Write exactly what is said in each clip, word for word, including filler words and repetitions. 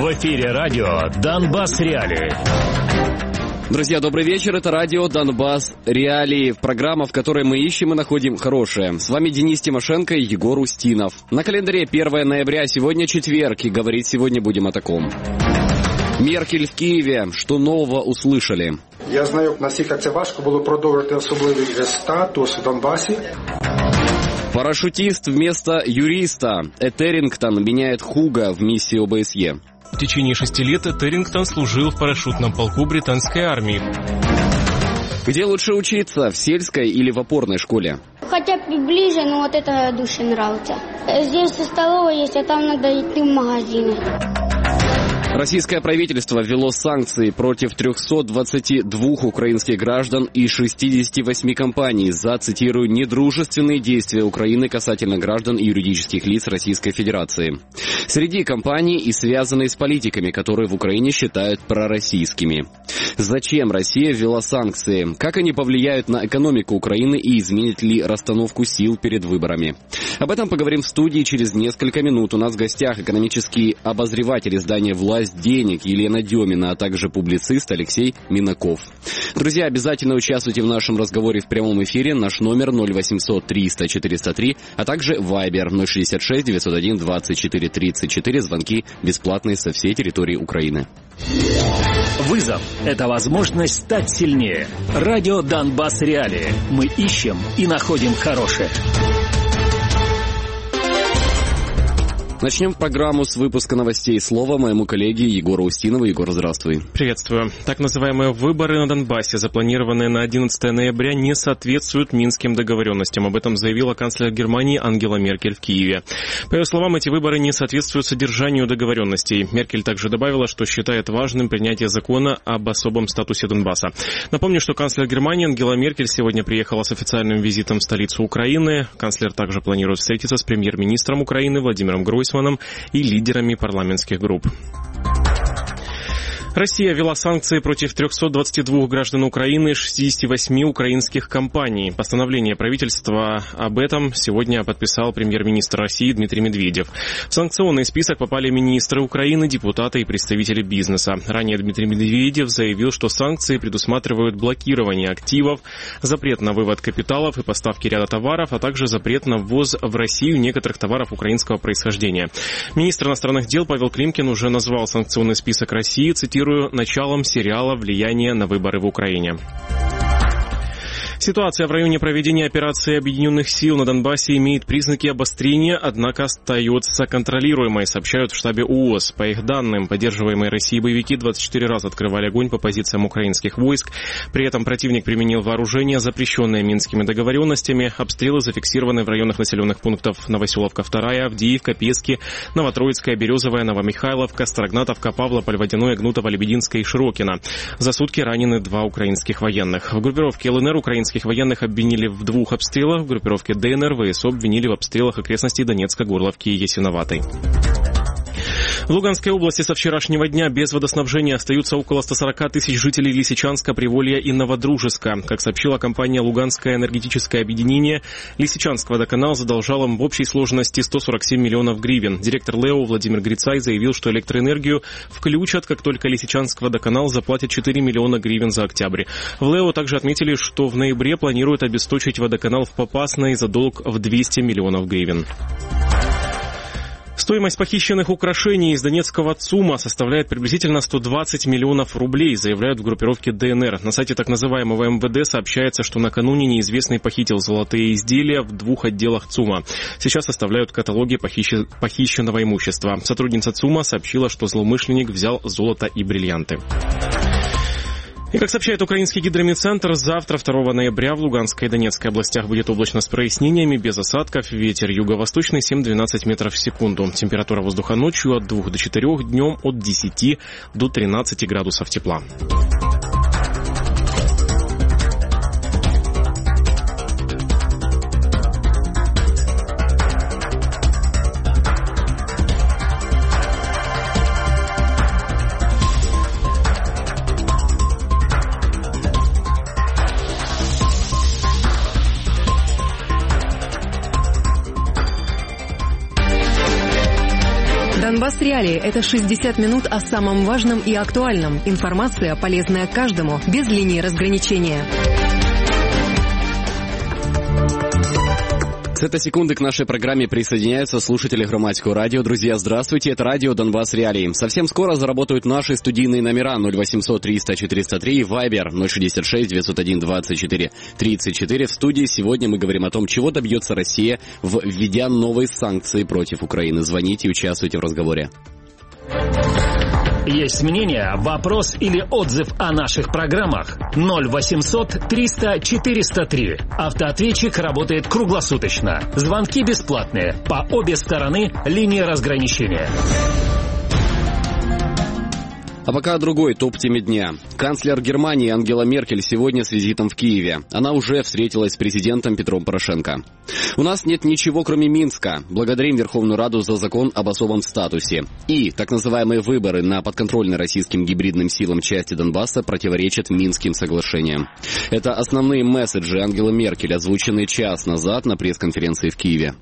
В эфире радио «Донбасс Реалии». Друзья, добрый вечер. Это радио «Донбасс Реалии», программа, в которой мы ищем и находим хорошее. С вами Денис Тимошенко и Егор Устинов. На календаре первое ноября, сегодня четверг, и говорить сегодня будем о таком. Меркель в Киеве. Что нового услышали? Я знаю, наскільки це важко було продовжити особливий статус в Донбасі. Парашютист вместо юриста. Этерингтон меняет Хуга в миссии ОБСЕ. В течение шести лет Этерингтон служил в парашютном полку британской армии. Где лучше учиться, в сельской или в опорной школе? Хотя бы ближе, но вот это душе нравится. Здесь столовая есть, а там надо идти в магазины. Российское правительство ввело санкции против трехсот двадцати двух украинских граждан и шестидесяти восьми компаний за, цитирую, недружественные действия Украины касательно граждан и юридических лиц Российской Федерации. Среди компаний и связанные с политиками, которые в Украине считают пророссийскими. Зачем Россия ввела санкции? Как они повлияют на экономику Украины и изменят ли расстановку сил перед выборами? Об этом поговорим в студии через несколько минут. У нас в гостях экономический обозреватель издания «Власть денег» Елена Демина, а также публицист Алексей Минаков. Друзья, обязательно участвуйте в нашем разговоре в прямом эфире. Наш номер ноль восемьсот триста четыреста три, а также Вайбер ноль шестьдесят шесть девятьсот один двадцать четыре тридцать четыре. Звонки бесплатные со всей территории Украины. Вызов – это возможность стать сильнее. Радио «Донбасс Реалии». Мы ищем и находим хорошее. Начнем программу с выпуска новостей. Слово моему коллеге Егору Устинову. Егор, здравствуй. Приветствую. Так называемые выборы на Донбассе, запланированные на одиннадцатое ноября, не соответствуют минским договоренностям. Об этом заявила канцлер Германии Ангела Меркель в Киеве. По ее словам, эти выборы не соответствуют содержанию договоренностей. Меркель также добавила, что считает важным принятие закона об особом статусе Донбасса. Напомню, что канцлер Германии Ангела Меркель сегодня приехала с официальным визитом в столицу Украины. Канцлер также планирует встретиться с премьер-министром Украины Владимиром Гройсманом и лидерами парламентских групп. Россия ввела санкции против трехсот двадцати двух граждан Украины и шестидесяти восьми украинских компаний. Постановление правительства об этом сегодня подписал премьер-министр России Дмитрий Медведев. В санкционный список попали министры Украины, депутаты и представители бизнеса. Ранее Дмитрий Медведев заявил, что санкции предусматривают блокирование активов, запрет на вывод капиталов и поставки ряда товаров, а также запрет на ввоз в Россию некоторых товаров украинского происхождения. Министр иностранных дел Павел Климкин уже назвал санкционный список России, цитирую, началом сериала «Влияние на выборы в Украине». Ситуация в районе проведения операции Объединенных сил на Донбассе имеет признаки обострения, однако остается контролируемой, сообщают в штабе ООС. По их данным, поддерживаемые Россией боевики двадцать четыре раза открывали огонь по позициям украинских войск. При этом противник применил вооружение, запрещенное минскими договоренностями. Обстрелы зафиксированы в районах населенных пунктов Новоселовка вторая, Авдеевка, Пески, Новотроицкая, Березовая, Новомихайловка, Старогнатовка, Павлополь, Водяное, Гнутово, Лебединская и Широкино. За сутки ранены два украинских военных. В группировке ЛНР украинских военных обвинили в двух обстрелах, в группировке ДНР ВСО обвинили в обстрелах окрестностей Донецка, Горловки и Ясиноватой. В Луганской области со вчерашнего дня без водоснабжения остаются около ста сорока тысяч жителей Лисичанска, Приволья и Новодружеска. Как сообщила компания «Луганское энергетическое объединение», Лисичанск водоканал задолжал им в общей сложности сто сорок семь миллионов гривен. Директор ЛЭО Владимир Грицай заявил, что электроэнергию включат, как только Лисичанск водоканал заплатит четыре миллиона гривен за октябрь. В ЛЭО также отметили, что в ноябре планируют обесточить водоканал в Попасной за долг в двести миллионов гривен. Стоимость похищенных украшений из донецкого ЦУМа составляет приблизительно сто двадцать миллионов рублей, заявляют в группировке ДНР. На сайте так называемого эм вэ дэ сообщается, что накануне неизвестный похитил золотые изделия в двух отделах ЦУМа. Сейчас составляют каталоги похищ... похищенного имущества. Сотрудница ЦУМа сообщила, что злоумышленник взял золото и бриллианты. И, как сообщает украинский гидрометцентр, завтра, второго ноября, в Луганской и Донецкой областях будет облачно с прояснениями, без осадков, ветер юго-восточный семь-двенадцать метров в секунду. Температура воздуха ночью от двух до четырёх, днем от десяти до тринадцати градусов тепла. Донбасс Реалии – это шестьдесят минут о самом важном и актуальном. Информация, полезная каждому, без линии разграничения. С этой секунды к нашей программе присоединяются слушатели Громадского радио. Друзья, здравствуйте, это радио Донбасс Реалии. Совсем скоро заработают наши студийные номера ноль восемьсот триста четыреста три и Вайбер ноль шестьдесят шесть девятьсот один двадцать четыре тридцать четыре. В студии сегодня мы говорим о том, чего добьется Россия, введя новые санкции против Украины. Звоните и участвуйте в разговоре. Есть мнение, вопрос или отзыв о наших программах? ноль восемьсот триста четыреста три. Автоответчик работает круглосуточно. Звонки бесплатные. По обе стороны линии разграничения. А пока другой топ-теме дня. Канцлер Германии Ангела Меркель сегодня с визитом в Киеве. Она уже встретилась с президентом Петром Порошенко. У нас нет ничего, кроме Минска. Благодарим Верховную Раду за закон об особом статусе. И так называемые выборы на подконтрольной российским гибридным силам части Донбасса противоречат Минским соглашениям. Это основные месседжи Ангелы Меркель, озвученные час назад на пресс-конференции в Киеве.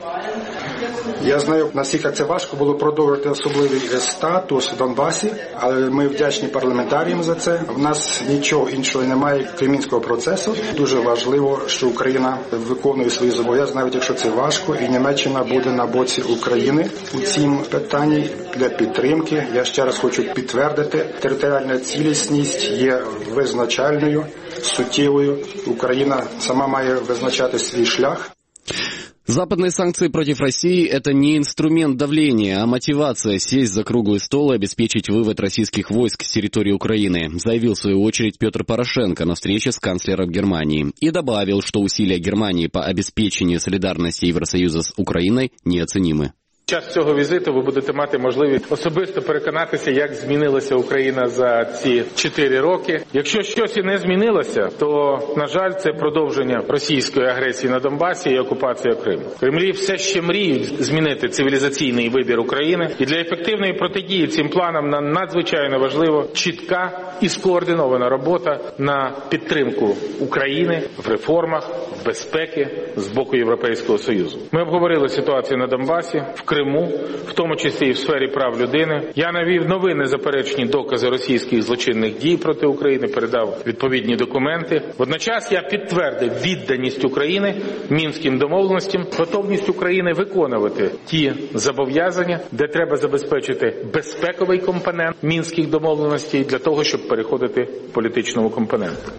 Я знаю, наскільки це важко було продовжити особливий статус в Донбасі, але ми вдячні парламентаріям за це. В нас нічого іншого немає, крім мінського процесу. Дуже важливо, що Україна виконує свої зобов'язання, навіть якщо це важко, і Німеччина буде на боці України у цім питанні для підтримки. Я ще раз хочу підтвердити, територіальна цілісність є визначальною, суттєвою. Україна сама має визначати свій шлях. Западные санкции против России – это не инструмент давления, а мотивация сесть за круглый стол и обеспечить вывод российских войск с территории Украины, заявил в свою очередь Петр Порошенко на встрече с канцлером Германии. И добавил, что усилия Германии по обеспечению солидарности Евросоюза с Украиной неоценимы. Під час цього візиту ви будете мати можливість особисто переконатися, як змінилася Україна за ці чотири роки. Якщо щось і не змінилося, то, на жаль, це продовження російської агресії на Донбасі і окупація Криму. Кремлі все ще мріють змінити цивілізаційний вибір України. І для ефективної протидії цим планам нам надзвичайно важливо чітка і скоординована робота на підтримку України в реформах, в безпеці з боку Європейського Союзу. Ми обговорили ситуацію на Донбасі, в Криму, в тому числі і в сфері прав людини. Я навів нові незаперечні докази російських злочинних дій проти України, передав відповідні документи. Водночас я підтвердив відданість України мінським домовленостям, готовність України виконувати ті зобов'язання, де треба забезпечити безпековий компонент мінських домовленостей для того, щоб переходити к політичному компоненту.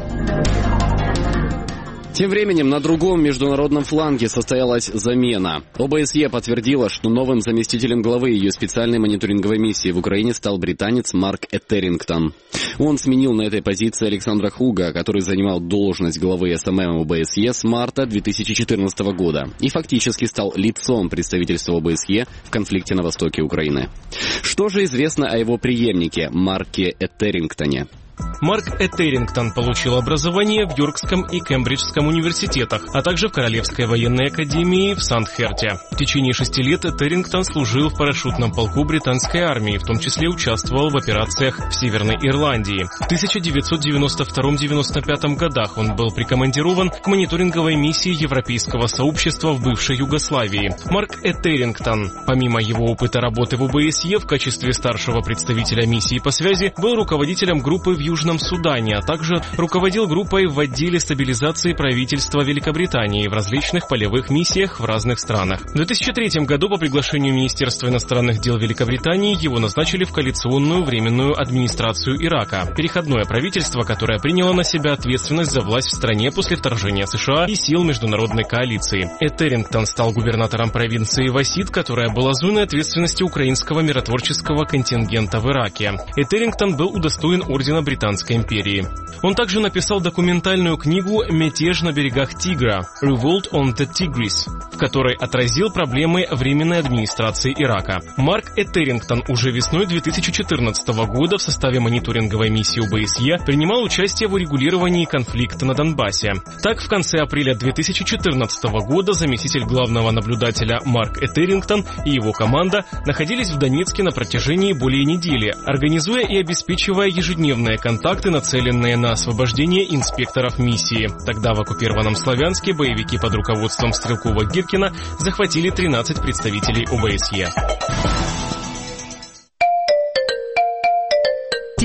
Тем временем на другом международном фланге состоялась замена. ОБСЕ подтвердила, что новым заместителем главы ее специальной мониторинговой миссии в Украине стал британец Марк Этерингтон. Он сменил на этой позиции Александра Хуга, который занимал должность главы СММ ОБСЕ с марта две тысячи четырнадцатого года и фактически стал лицом представительства ОБСЕ в конфликте на востоке Украины. Что же известно о его преемнике Марке Этерингтоне? Марк Этерингтон получил образование в Йоркском и Кембриджском университетах, а также в Королевской военной академии в Сандхерте. В течение шести лет Этерингтон служил в парашютном полку британской армии, в том числе участвовал в операциях в Северной Ирландии. В тысяча девятьсот девяносто втором — девяносто пятом годах он был прикомандирован к мониторинговой миссии Европейского сообщества в бывшей Югославии. Марк Этерингтон, помимо его опыта работы в ОБСЕ в качестве старшего представителя миссии по связи, был руководителем группы в Южном Судане, а также руководил группой в отделе стабилизации правительства Великобритании в различных полевых миссиях в разных странах. В две тысячи третьем году по приглашению Министерства иностранных дел Великобритании его назначили в коалиционную временную администрацию Ирака, переходное правительство, которое приняло на себя ответственность за власть в стране после вторжения США и сил международной коалиции. Этерингтон стал губернатором провинции Васид, которая была зоной ответственности украинского миротворческого контингента в Ираке. Этерингтон был удостоен ордена Британской империи. Он также написал документальную книгу «Мятеж на берегах Тигра» «Revolt on the Tigris», в которой отразил проблемы временной администрации Ирака. Марк Этерингтон уже весной две тысячи четырнадцатого года в составе мониторинговой миссии ОБСЕ принимал участие в урегулировании конфликта на Донбассе. Так, в конце апреля две тысячи четырнадцатого года заместитель главного наблюдателя Марк Этерингтон и его команда находились в Донецке на протяжении более недели, организуя и обеспечивая ежедневные контакты, нацеленные на освобождение инспекторов миссии. Тогда в оккупированном Славянске боевики под руководством Стрелкова-Гиркина захватили тринадцать представителей ОБСЕ.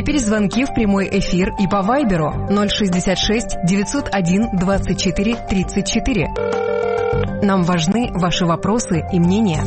теперь звонки в прямой эфир и по Вайберу ноль шестьдесят шесть девятьсот один двадцать четыре тридцать четыре. Нам важны ваши вопросы и мнения.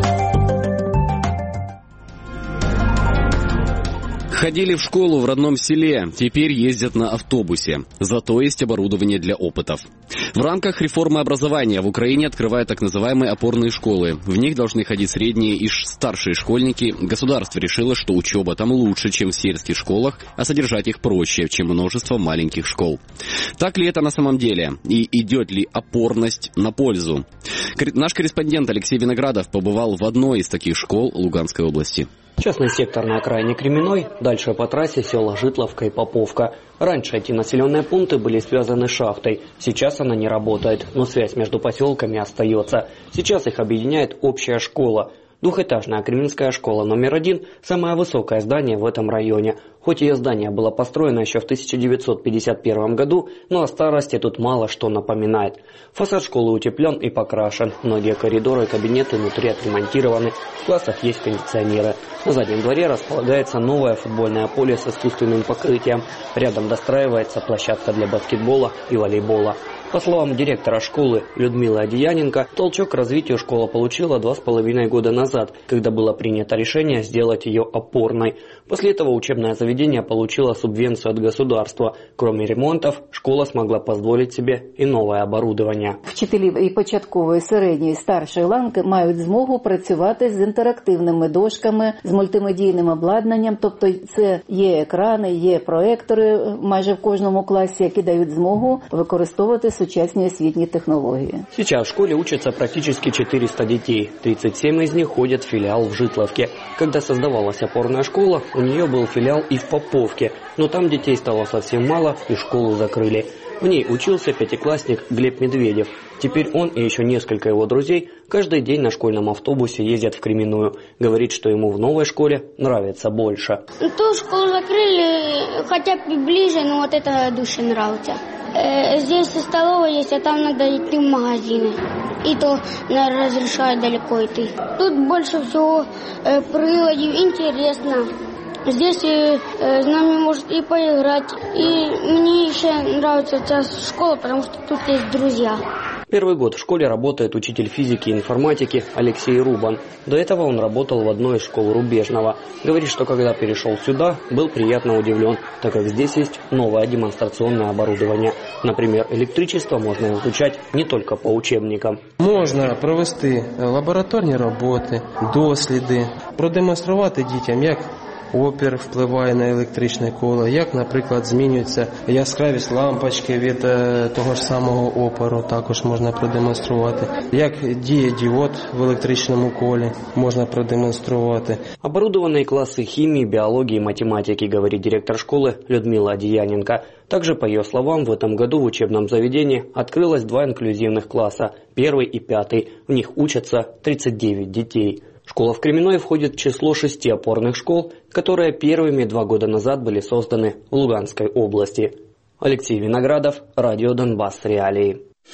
Ходили в школу в родном селе, теперь ездят на автобусе. Зато есть оборудование для опытов. В рамках реформы образования в Украине открывают так называемые опорные школы. В них должны ходить средние и старшие школьники. Государство решило, что учеба там лучше, чем в сельских школах, а содержать их проще, чем множество маленьких школ. Так ли это на самом деле? И идет ли опорность на пользу? Наш корреспондент Алексей Виноградов побывал в одной из таких школ Луганской области. Частный сектор на окраине Кременной, дальше по трассе села Житловка и Поповка. Раньше эти населенные пункты были связаны шахтой, сейчас она не работает, но связь между поселками остается. Сейчас их объединяет общая школа. Двухэтажная Кременская школа номер один – самое высокое здание в этом районе. Хоть ее здание было построено еще в тысяча девятьсот пятьдесят первом году, но о старости тут мало что напоминает. Фасад школы утеплен и покрашен, многие коридоры и кабинеты внутри отремонтированы, в классах есть кондиционеры. На заднем дворе располагается новое футбольное поле с искусственным покрытием. Рядом достраивается площадка для баскетбола и волейбола. По словам директора школы Людмилы Одеяненко, толчок к развитию школа получила два с половиной года назад, когда было принято решение сделать ее опорной. После этого учебное заведение получило субвенцию от государства. Кроме ремонтов, школа смогла позволить себе і нове оборудовання. Вчителі і початкової, середньої, старшої ланки мають змогу працювати з інтерактивними дошками, з мультимедійним обладнанням, тобто це є екрани, є проектори майже в кожному класі, які дають змогу використовувати сучасні освітні технології. Сейчас в школе учатся практически четыреста детей. тридцать семь из них ходят в филиал в Житловке. Когда создавалась опорная школа, у нее был филиал и в Поповке, но там детей стало совсем мало и школу закрыли. В ней учился пятиклассник Глеб Медведев. Теперь он и еще несколько его друзей каждый день на школьном автобусе ездят в Кременную. Говорит, что ему в новой школе нравится больше. Ту школу закрыли, хотя бы ближе, но вот это душе нравится. Здесь столовая есть, а там надо идти в магазины. И то наверное, разрешают далеко идти. Тут больше всего э, приладів, интересно. Здесь э, с нами может и поиграть. И мне еще нравится эта школа, потому что тут есть друзья. Первый год в школе работает учитель физики и информатики Алексей Рубан. До этого он работал в одной из школ Рубежного. Говорит, что когда перешел сюда, был приятно удивлен, так как здесь есть новое демонстрационное оборудование. Например, электричество можно изучать не только по учебникам. Можна провести лабораторні роботи, досліди, продемонструвати дітям, як опір впливає на електричне коло, як, наприклад, змінюється яскравість лампочки від е, того ж самого опору, також можна продемонструвати, як діє діод в електричному колі, можна продемонструвати. Оборудованные классы химии, биологии и математики, говорит директор школы Людмила Одеяненко. Также, по ее словам, в этом году в учебном заведении открылось два инклюзивных класса, первый и пятый. В них учатся тридцать девять детей. Школа в Кременной входит в число шести опорных школ, которые первыми два года назад были созданы в Луганской области. Алексей Виноградов, радио Донбасс Реалии.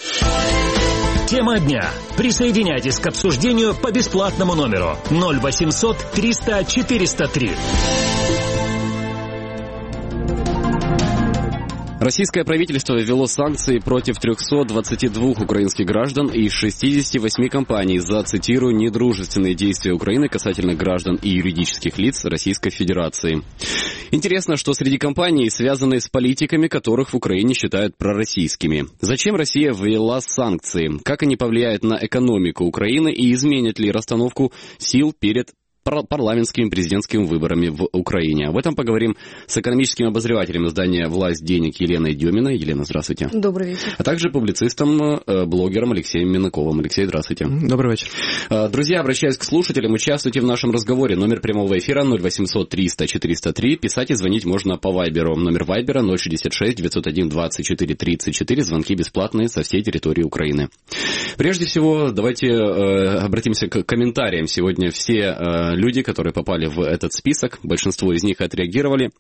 Тема дня. Присоединяйтесь к обсуждению по бесплатному номеру ноль восемьсот триста четыреста три. Российское правительство ввело санкции против трехсот двадцати двух украинских граждан и шестидесяти восьми компаний за, цитирую, недружественные действия Украины касательно граждан и юридических лиц Российской Федерации. Интересно, что среди компаний связаны с политиками, которых в Украине считают пророссийскими. Зачем Россия ввела санкции? Как они повлияют на экономику Украины и изменят ли расстановку сил перед парламентскими президентскими выборами в Украине? Об этом поговорим с экономическим обозревателем издания «Власть денег» Еленой Деминой. Елена, здравствуйте. Добрый вечер. А также публицистом, блогером Алексеем Минаковым. Алексей, здравствуйте. Добрый вечер. Друзья, обращаюсь к слушателям, участвуйте в нашем разговоре. Номер прямого эфира ноль восемьсот триста четыреста три. Писать и звонить можно по Вайберу. Номер Вайбера ноль шестьдесят шесть девятьсот один двадцать четыре тридцать четыре. Звонки бесплатные со всей территории Украины. Прежде всего, давайте э, обратимся к комментариям. Сегодня все э, люди, которые попали в этот список, большинство из них отреагировали.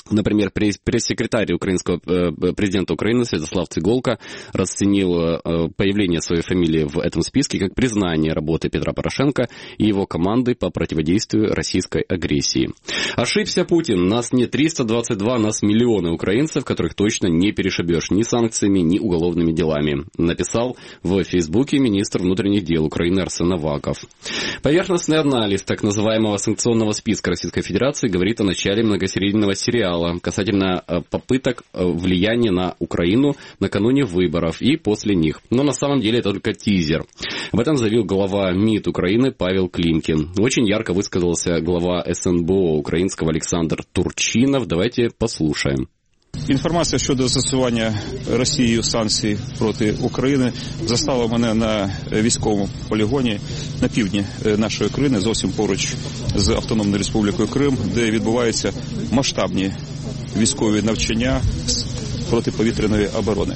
Например, пресс-секретарь украинского президента Украины Святослав Цыголка расценил появление своей фамилии в этом списке как признание работы Петра Порошенко и его команды по противодействию российской агрессии. Ошибся Путин. Нас не триста двадцать два, нас миллионы украинцев, которых точно не перешибешь ни санкциями, ни уголовными делами, написал в Фейсбуке министр внутренних дел Украины Арсен Аваков. Поверхностный анализ так называемого санкционного списка Российской Федерации говорит о начале многосерийного сериала касательно попыток влияния на Украину накануне выборов и после них. Но на самом деле это только тизер. Об этом заявил глава МИД Украины Павел Климкин. Очень ярко высказался глава эс ен бе о українського Олександр Турчинов. Давайте послушаем. Інформація щодо застосування Росією санкцій проти України застала мене на військовому полігоні на півдні нашої країни, зовсім поруч з Автономною Республікою Крим, де відбуваються масштабні військові навчання з протиповітряної оборони.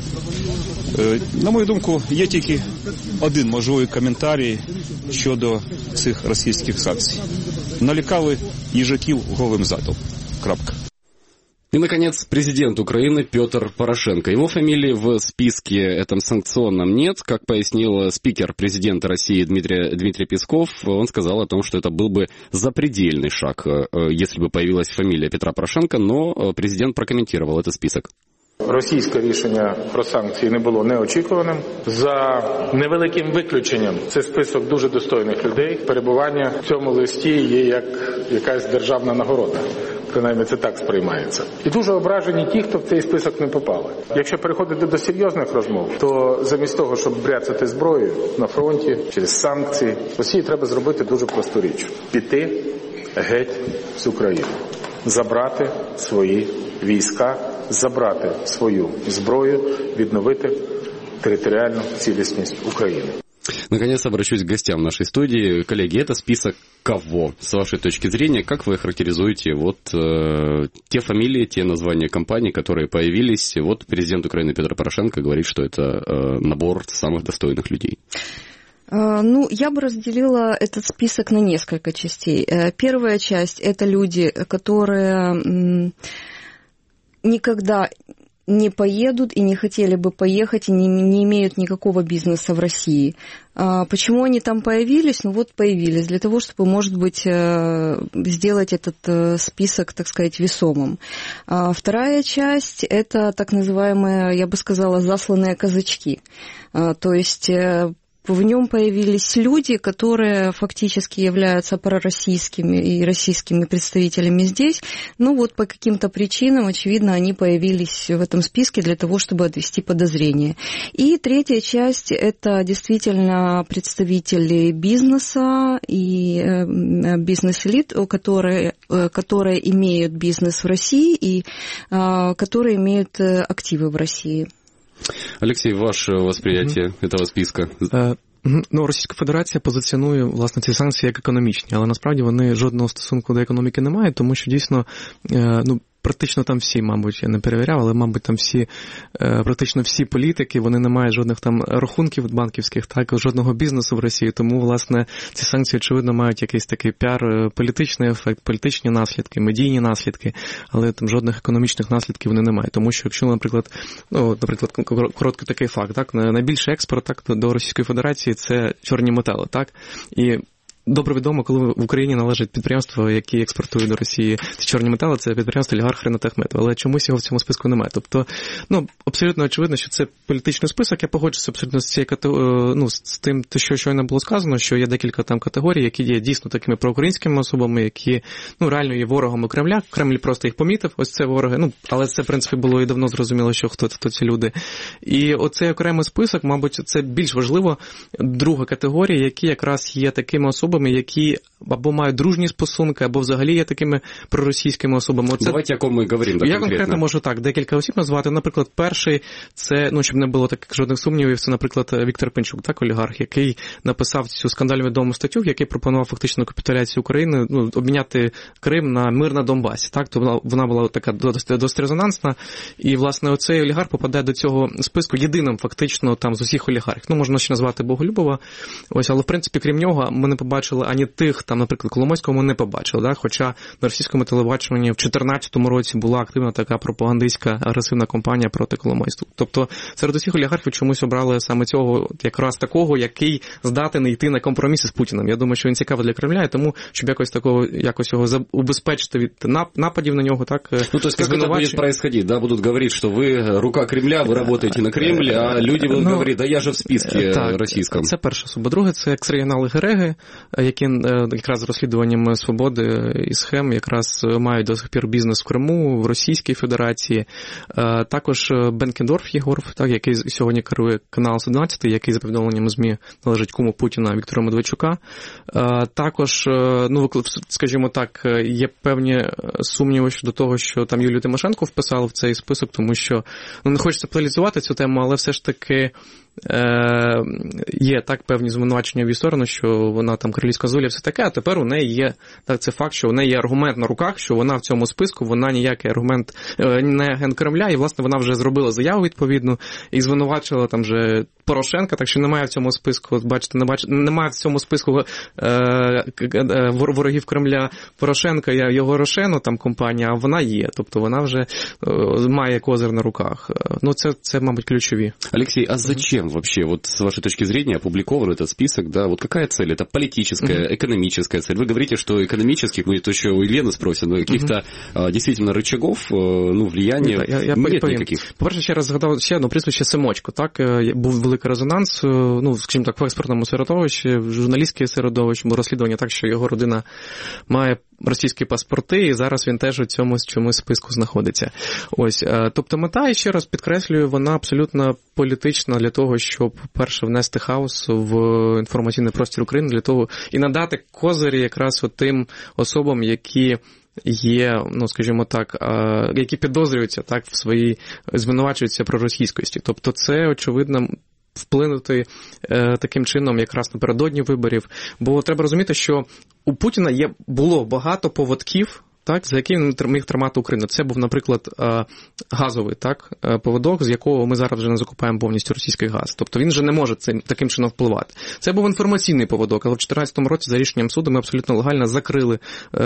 На мою думку, є тільки один можливий коментарій щодо цих російських санкцій. Налякали їжаків голим задом. Крапка. И, наконец, президент Украины Петр Порошенко. Его фамилии в списке этом санкционном нет. Как пояснил спикер президента России Дмитрий, Дмитрий Песков, он сказал о том, что это был бы запредельный шаг, если бы появилась фамилия Петра Порошенко, но президент прокомментировал этот список. Російське рішення про санкції не було неочікуваним. За невеликим виключенням, це список дуже достойних людей. Перебування в цьому листі є як якась державна нагорода. Принаймні це так сприймається. І дуже ображені ті, хто в цей список не попали. Якщо переходити до серйозних розмов, то замість того, щоб бряцати зброєю на фронті через санкції, Росії треба зробити дуже просту річ. Піти геть з України. Забрати свої війська, забрати свою зброю, відновити територіальну цілісність України. Наконец обращусь к гостям нашей студии. Коллеги, это список кого? С вашей точки зрения, как вы характеризуете вот э, те фамилии, те названия компаний, которые появились? Вот президент Украины Петр Порошенко говорит, что это э, набор самых достойных людей. Ну, я бы разделила этот список на несколько частей. Первая часть – это люди, которые никогда не поедут и не хотели бы поехать, и не, не имеют никакого бизнеса в России. Почему они там появились? Ну вот появились для того, чтобы, может быть, сделать этот список, так сказать, весомым. Вторая часть – это так называемые, я бы сказала, засланные казачки. То есть в нем появились люди, которые фактически являются пророссийскими и российскими представителями здесь. Ну вот по каким-то причинам, очевидно, они появились в этом списке для того, чтобы отвести подозрения. И третья часть – это действительно представители бизнеса и бизнес-элит, которые, которые имеют бизнес в России и которые имеют активы в России. Олексій, ваше восприятие mm-hmm. этого списка? Uh, ну, Російська Федерація позиціонує, власне, ці санкції як економічні, але насправді вони жодного стосунку до економіки не мають, тому що дійсно, uh, ну, практично там всі, мабуть, я не перевіряв, але, мабуть, там всі, практично всі політики, вони не мають жодних там рахунків банківських, так, жодного бізнесу в Росії, тому, власне, ці санкції, очевидно, мають якийсь такий піар, політичний ефект, політичні наслідки, медійні наслідки, але там жодних економічних наслідків вони не мають, тому що, якщо, наприклад, ну, наприклад, короткий такий факт, так, найбільший експорт, так, до Російської Федерації це чорні метали, так, і добре відомо, коли в Україні належать підприємства, які експортують до Росії ці чорні метали, це підприємство олігарх Ринат Ахметов, але чомусь його в цьому списку немає. Тобто, ну, абсолютно очевидно, що це політичний список, я погоджуюся абсолютно з цією категорією, ну, з тим, що щойно було сказано, що є декілька там категорій, які є дійсно такими проукраїнськими особами, які, ну, реально є ворогами Кремля, Кремль просто їх помітив, ось це вороги, ну, але це, в принципі, було і давно зрозуміло, що хто, хто ці люди. І оцей окремий список, мабуть, це більш важливо, друга категорія, які якраз є такими особами, які або мають дружні стосунки, або взагалі є такими проросійськими особами. Оце... Давайте, о кому ми говоримо. Я конкретно. конкретно можу так, декілька осіб назвати. Наприклад, перший, це, ну, щоб не було таких жодних сумнівів, це, наприклад, Віктор Пинчук, так, олігарх, який написав цю скандально відому статтю, в якій пропонував фактично капітуляцію України, ну, обміняти Крим на мир на Донбасі. Так, то вона, вона була така досить, досить резонансна, і, власне, оцей олігарх попадає до цього списку єдиним фактично там з усіх олігархів. Ну, можна ще назвати Боголюбова, ось, але, в принципі, крім нього, ми не побачили побачили, ані тих, там, наприклад, Коломойського ми не побачили. Да? Хоча на російському телебаченні в дві тисячі чотирнадцятому році була активна така пропагандистська агресивна кампанія проти Коломойського. Тобто серед усіх олігархів чомусь обрали саме цього, якраз такого, який здатен йти на компроміси з Путіним. Я думаю, що він цікавий для Кремля, і тому, щоб якось такого, якось його убезпечити від нападів на нього, так, ну, то есть, как это будет происходить, да, будут говорить, что вы рука Кремля, вы работаете на Кремль, а люди будут ну, говорить, да я же в списке так, російському. Це перше особа. Друге, це екс-регіонали Гереги, які якраз з розслідуванням Свободи і схем якраз мають до сих пір бізнес в Криму, в Російській Федерації. Також Бенкендорф Єгор, так, який сьогодні керує канал сто дванадцять, який за повідомленнями ЗМІ належить куму Путіна Віктора Медведчука. Також, ну, скажімо так, є певні сумніви щодо того, що там Юлію Тимошенко вписали в цей список, тому що, ну, не хочеться політизувати цю тему, але все ж таки е, є так певні звинувачення в її сторону, що вона там королівська золя, все таке, а тепер у неї є, так, це факт, що у неї є аргумент на руках, що вона в цьому списку, вона ніякий аргумент не агент Кремля, і, власне, вона вже зробила заяву відповідну і звинувачила там вже Порошенка, так що немає в цьому списку, бачите, не бачите, немає в цьому списку е, ворогів Кремля Порошенка, його Рошену, там компанія, а вона є, тобто вона вже е, має козир на руках. Ну, це, це, мабуть, ключові. Алексей, а зачем вообще, вот с вашей точки зрения, опубликован этот список, да, вот какая цель? Это политическая, mm-hmm. экономическая цель? Вы говорите, что экономических, мы это еще у Елены спросим, но каких-то mm-hmm. действительно рычагов, ну, влияния нет, я, я нет никаких. По-перше, ще раз згадав ще одне прізвище Семочко, так, був великий резонанс, ну, скажімо так, в експертному середовищі, в журналістському середовищі, було розслідування так, що його родина має російські паспорти, і зараз він теж у цьому чомусь списку знаходиться. Ось, тобто мета, і ще раз підкреслюю, вона абсолютно політична для того, щоб, перше, внести хаос в інформаційний простір України, для того і надати козирі якраз от тим особам, які є, ну, скажімо так, які підозрюються так в своїй, звинувачуються проросійськості. Тобто це, очевидно, вплинути е, таким чином якраз напередодні виборів. Бо треба розуміти, що у Путіна є, було багато поводків, так, за яким він міг тримати Україну. Це був, наприклад, газовий, так, поводок, з якого ми зараз вже не закупаємо повністю російський газ. Тобто він вже не може цим, таким чином впливати. Це був інформаційний поводок, але в дві тисячі чотирнадцятому році за рішенням суду ми абсолютно легально закрили,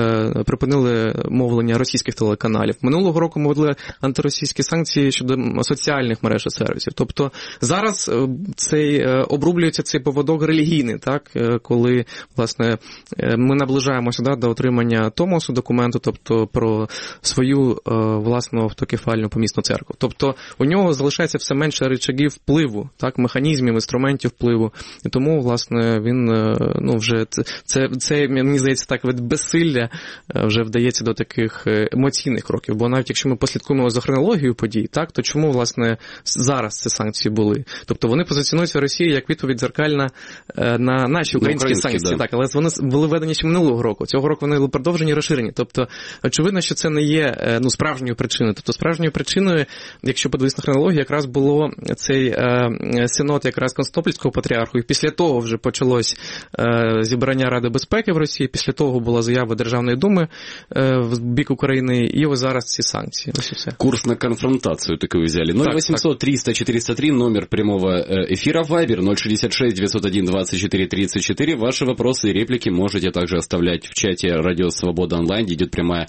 припинили мовлення російських телеканалів. Минулого року ми ввели антиросійські санкції щодо соціальних мереж і сервісів. Тобто зараз цей, обрублюється цей поводок релігійний, так, коли, власне, ми наближаємося, да, до отримання томосу документу, тобто про свою е, власну автокефальну помісну церкву. Тобто у нього залишається все менше рычагів впливу, так, механізмів, інструментів впливу. І тому, власне, він, е, ну, вже, це, це, мені здається, так, від безсилля е, вже вдається до таких емоційних кроків. Бо навіть якщо ми послідкуємо за хронологією подій, так, то чому, власне, зараз ці санкції були? Тобто вони позиціонуються в Росії як відповідь дзеркальна е, на наші українські санкції, да. Так, але вони були введені ще минулого року. Цього року вони були продовжені і розширені. Тобто очевидно, що це не є, ну, справжньою причиною. Тобто справжньою причиною, якщо подивитися на хронологію, якраз було цей е, синод якраз Константинопольського патріарху, і після того вже почалось е, зібрання Ради безпеки в Росії, після того була заява Державної думи е, в бік України, і ось зараз ці санкції. Ось і все. Курс на конфронтацию такой взяли. ноль восемьсот триста четыреста три, номер прямого эфира, Вайбер ноль шестьдесят шесть девятьсот один двадцать четыре тридцать четыре. Ваши вопросы и реплики можете также оставлять в чате Радио Свобода онлайн, где идет прямая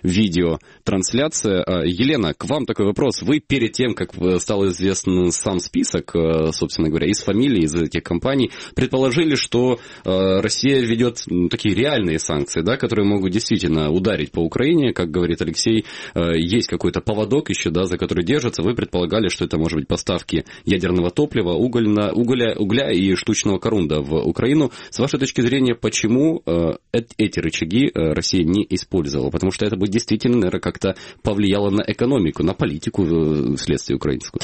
видеотрансляция. Елена, к вам такой вопрос. Вы перед тем, как стал известен сам список, собственно говоря, из фамилий, из этих компаний, предположили, что Россия ведет такие реальные санкции, да, которые могут действительно ударить по Украине, как говорит Алексей, есть какой-то поводок еще, да, за который держатся. Вы предполагали, что это может быть поставки ядерного топлива, угольно, угля, угля и штучного корунда в Украину. С вашей точки зрения, почему эти рычаги Россия не использовала? Потому что это бы действительно, наверное, как-то повлияло на экономику, на политику вследствие украинскую.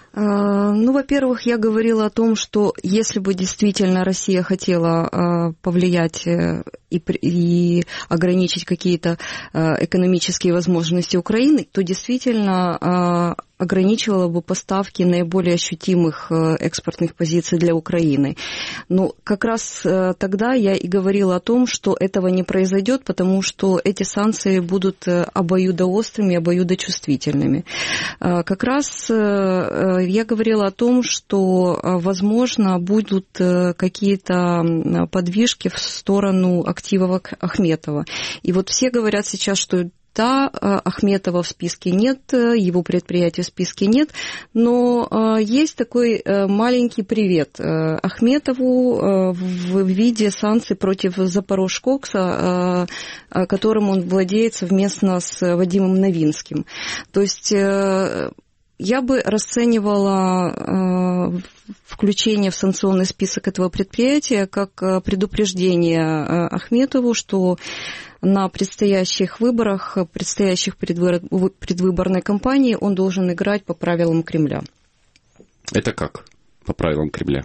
Ну, во-первых, я говорила о том, что если бы действительно Россия хотела повлиять и, и ограничить какие-то экономические возможности Украины, то действительно ограничивала бы поставки наиболее ощутимых экспортных позиций для Украины. Но как раз тогда я и говорила о том, что этого не произойдет, потому что эти санкции будут обоюдоострыми, обоюдочувствительными. Как раз я говорила о том, что, возможно, будут какие-то подвижки в сторону активов Ахметова. И вот все говорят сейчас, что да, Ахметова в списке нет, его предприятия в списке нет, но есть такой маленький привет Ахметову в виде санкций против Запорожкокса, которым он владеет совместно с Вадимом Новинским. То есть я бы расценивала включение в санкционный список этого предприятия как предупреждение Ахметову, что на предстоящих выборах, предстоящих предвыборной кампании он должен играть по правилам Кремля. Это как по правилам Кремля?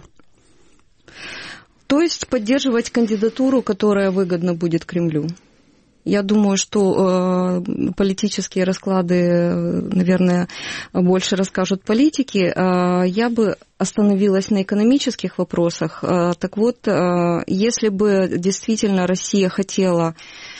То есть поддерживать кандидатуру, которая выгодна будет Кремлю. Я думаю, что э, политические расклады, наверное, больше расскажут политики. Э, я бы остановилась на экономических вопросах. Э, так вот, э, если бы действительно Россия хотела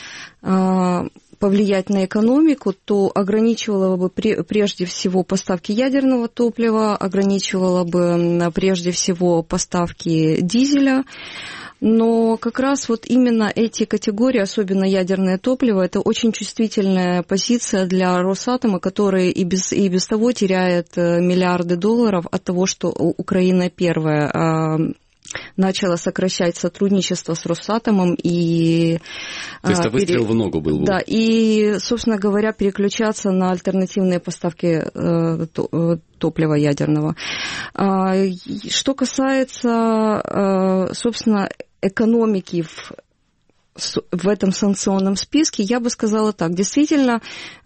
повлиять на экономику, то ограничивала бы прежде всего поставки ядерного топлива, ограничивала бы прежде всего поставки дизеля. Но как раз вот именно эти категории, особенно ядерное топливо, это очень чувствительная позиция для Росатома, который и без, и без того теряет миллиарды долларов от того, что Украина первая начала сокращать сотрудничество с Росатомом и... То есть это выстрел пере... в ногу был бы. Да, и, собственно говоря, переключаться на альтернативные поставки э, топлива ядерного. А, что касается, э, собственно, экономики в, в этом санкционном списке, я бы сказала так. Действительно,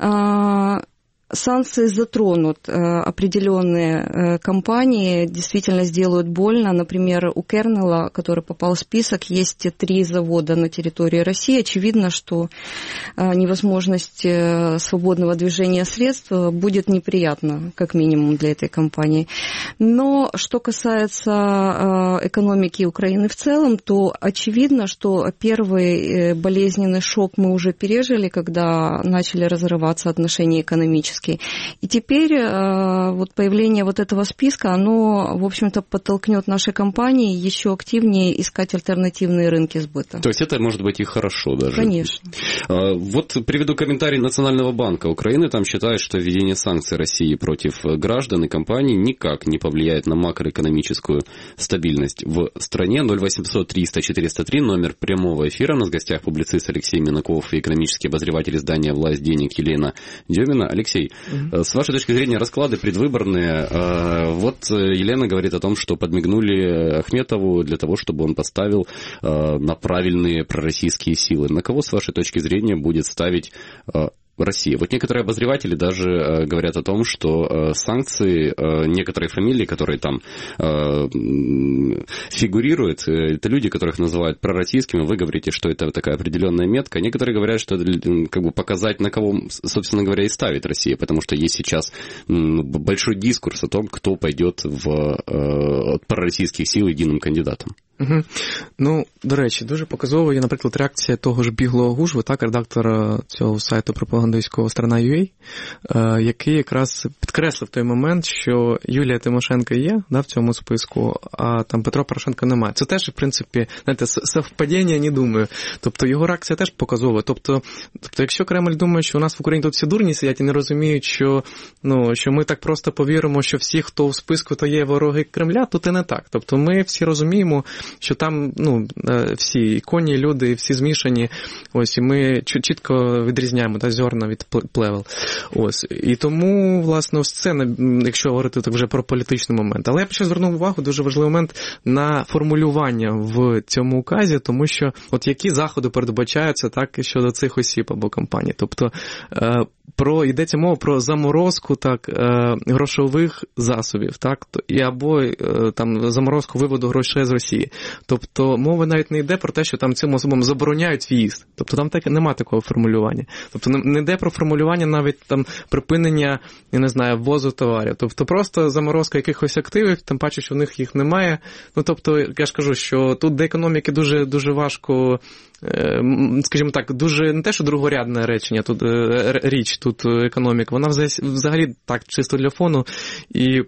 э, санкции затронут определенные компании, действительно сделают больно. Например, у Кернела, который попал в список, есть три завода на территории России. Очевидно, что невозможность свободного движения средств будет неприятна, как минимум, для этой компании. Но что касается экономики Украины в целом, то очевидно, что первый болезненный шок мы уже пережили, когда начали разрываться отношения экономические. И теперь вот появление вот этого списка, оно, в общем-то, подтолкнет наши компании еще активнее искать альтернативные рынки сбыта. То есть это может быть и хорошо даже. Конечно. Вот приведу комментарий Национального банка Украины. Там считают, что введение санкций России против граждан и компаний никак не повлияет на макроэкономическую стабильность в стране. ноль восемьсот триста четыреста три, номер прямого эфира. У нас в гостях публицист Алексей Минаков и экономический обозреватель издания «Власть денег» Елена Демина. Алексей, mm-hmm. с вашей точки зрения, расклады предвыборные. Вот Елена говорит о том, что подмигнули Ахметову для того, чтобы он поставил на правильные пророссийские силы. На кого, с вашей точки зрения, будет ставить Россия? Вот некоторые обозреватели даже э, говорят о том, что э, санкции, э, некоторые фамилии, которые там э, фигурируют, э, это люди, которых называют пророссийскими. Вы говорите, что это такая определенная метка. Некоторые говорят, что это как бы показать, на кого, собственно говоря, и ставит Россия, потому что есть сейчас м, большой дискурс о том, кто пойдет в э, от пророссийских сил единым кандидатом. Угу. Ну, до речі, дуже показово є, наприклад, реакція того ж Біглого Гужви, так, редактора цього сайту пропагандистського «Страна.ua», який якраз підкреслив той момент, що Юлія Тимошенко є, да, в цьому списку, а там Петро Порошенко немає. Це теж, в принципі, знаєте, совпадіння, не думаю. Тобто його реакція теж показова. Тобто, тобто якщо Кремль думає, що у нас в Україні тут всі дурні сидять і не розуміють, що, ну, що ми так просто повіримо, що всі, хто в списку, то є вороги Кремля, то це не так. Тобто ми всі розуміємо, що там, ну, всі і коні, люди, всі змішані, ось, і ми чітко відрізняємо, да, зерна від плевел. Ось. І тому, власне, ось це, якщо говорити так вже про політичний момент. Але я б ще звернув увагу, дуже важливий момент, на формулювання в цьому указі, тому що, от які заходи передбачаються, так, щодо цих осіб або компаній. Тобто, про, йдеться мова про заморозку, так, грошових засобів, так, і або там заморозку виводу грошей з Росії. Тобто мова навіть не йде про те, що там цим особам забороняють в'їзд. Тобто там так, нема такого формулювання. Тобто не йде про формулювання навіть там припинення, я не знаю, ввозу товарів. Тобто просто заморозка якихось активів, тим паче, що в них їх немає. Ну, тобто, я ж кажу, що тут до економіки дуже, дуже важко, скажімо так, дуже не те, що другорядне речення, тут річ, тут економіка. Вона взагалі так, чисто для фону. І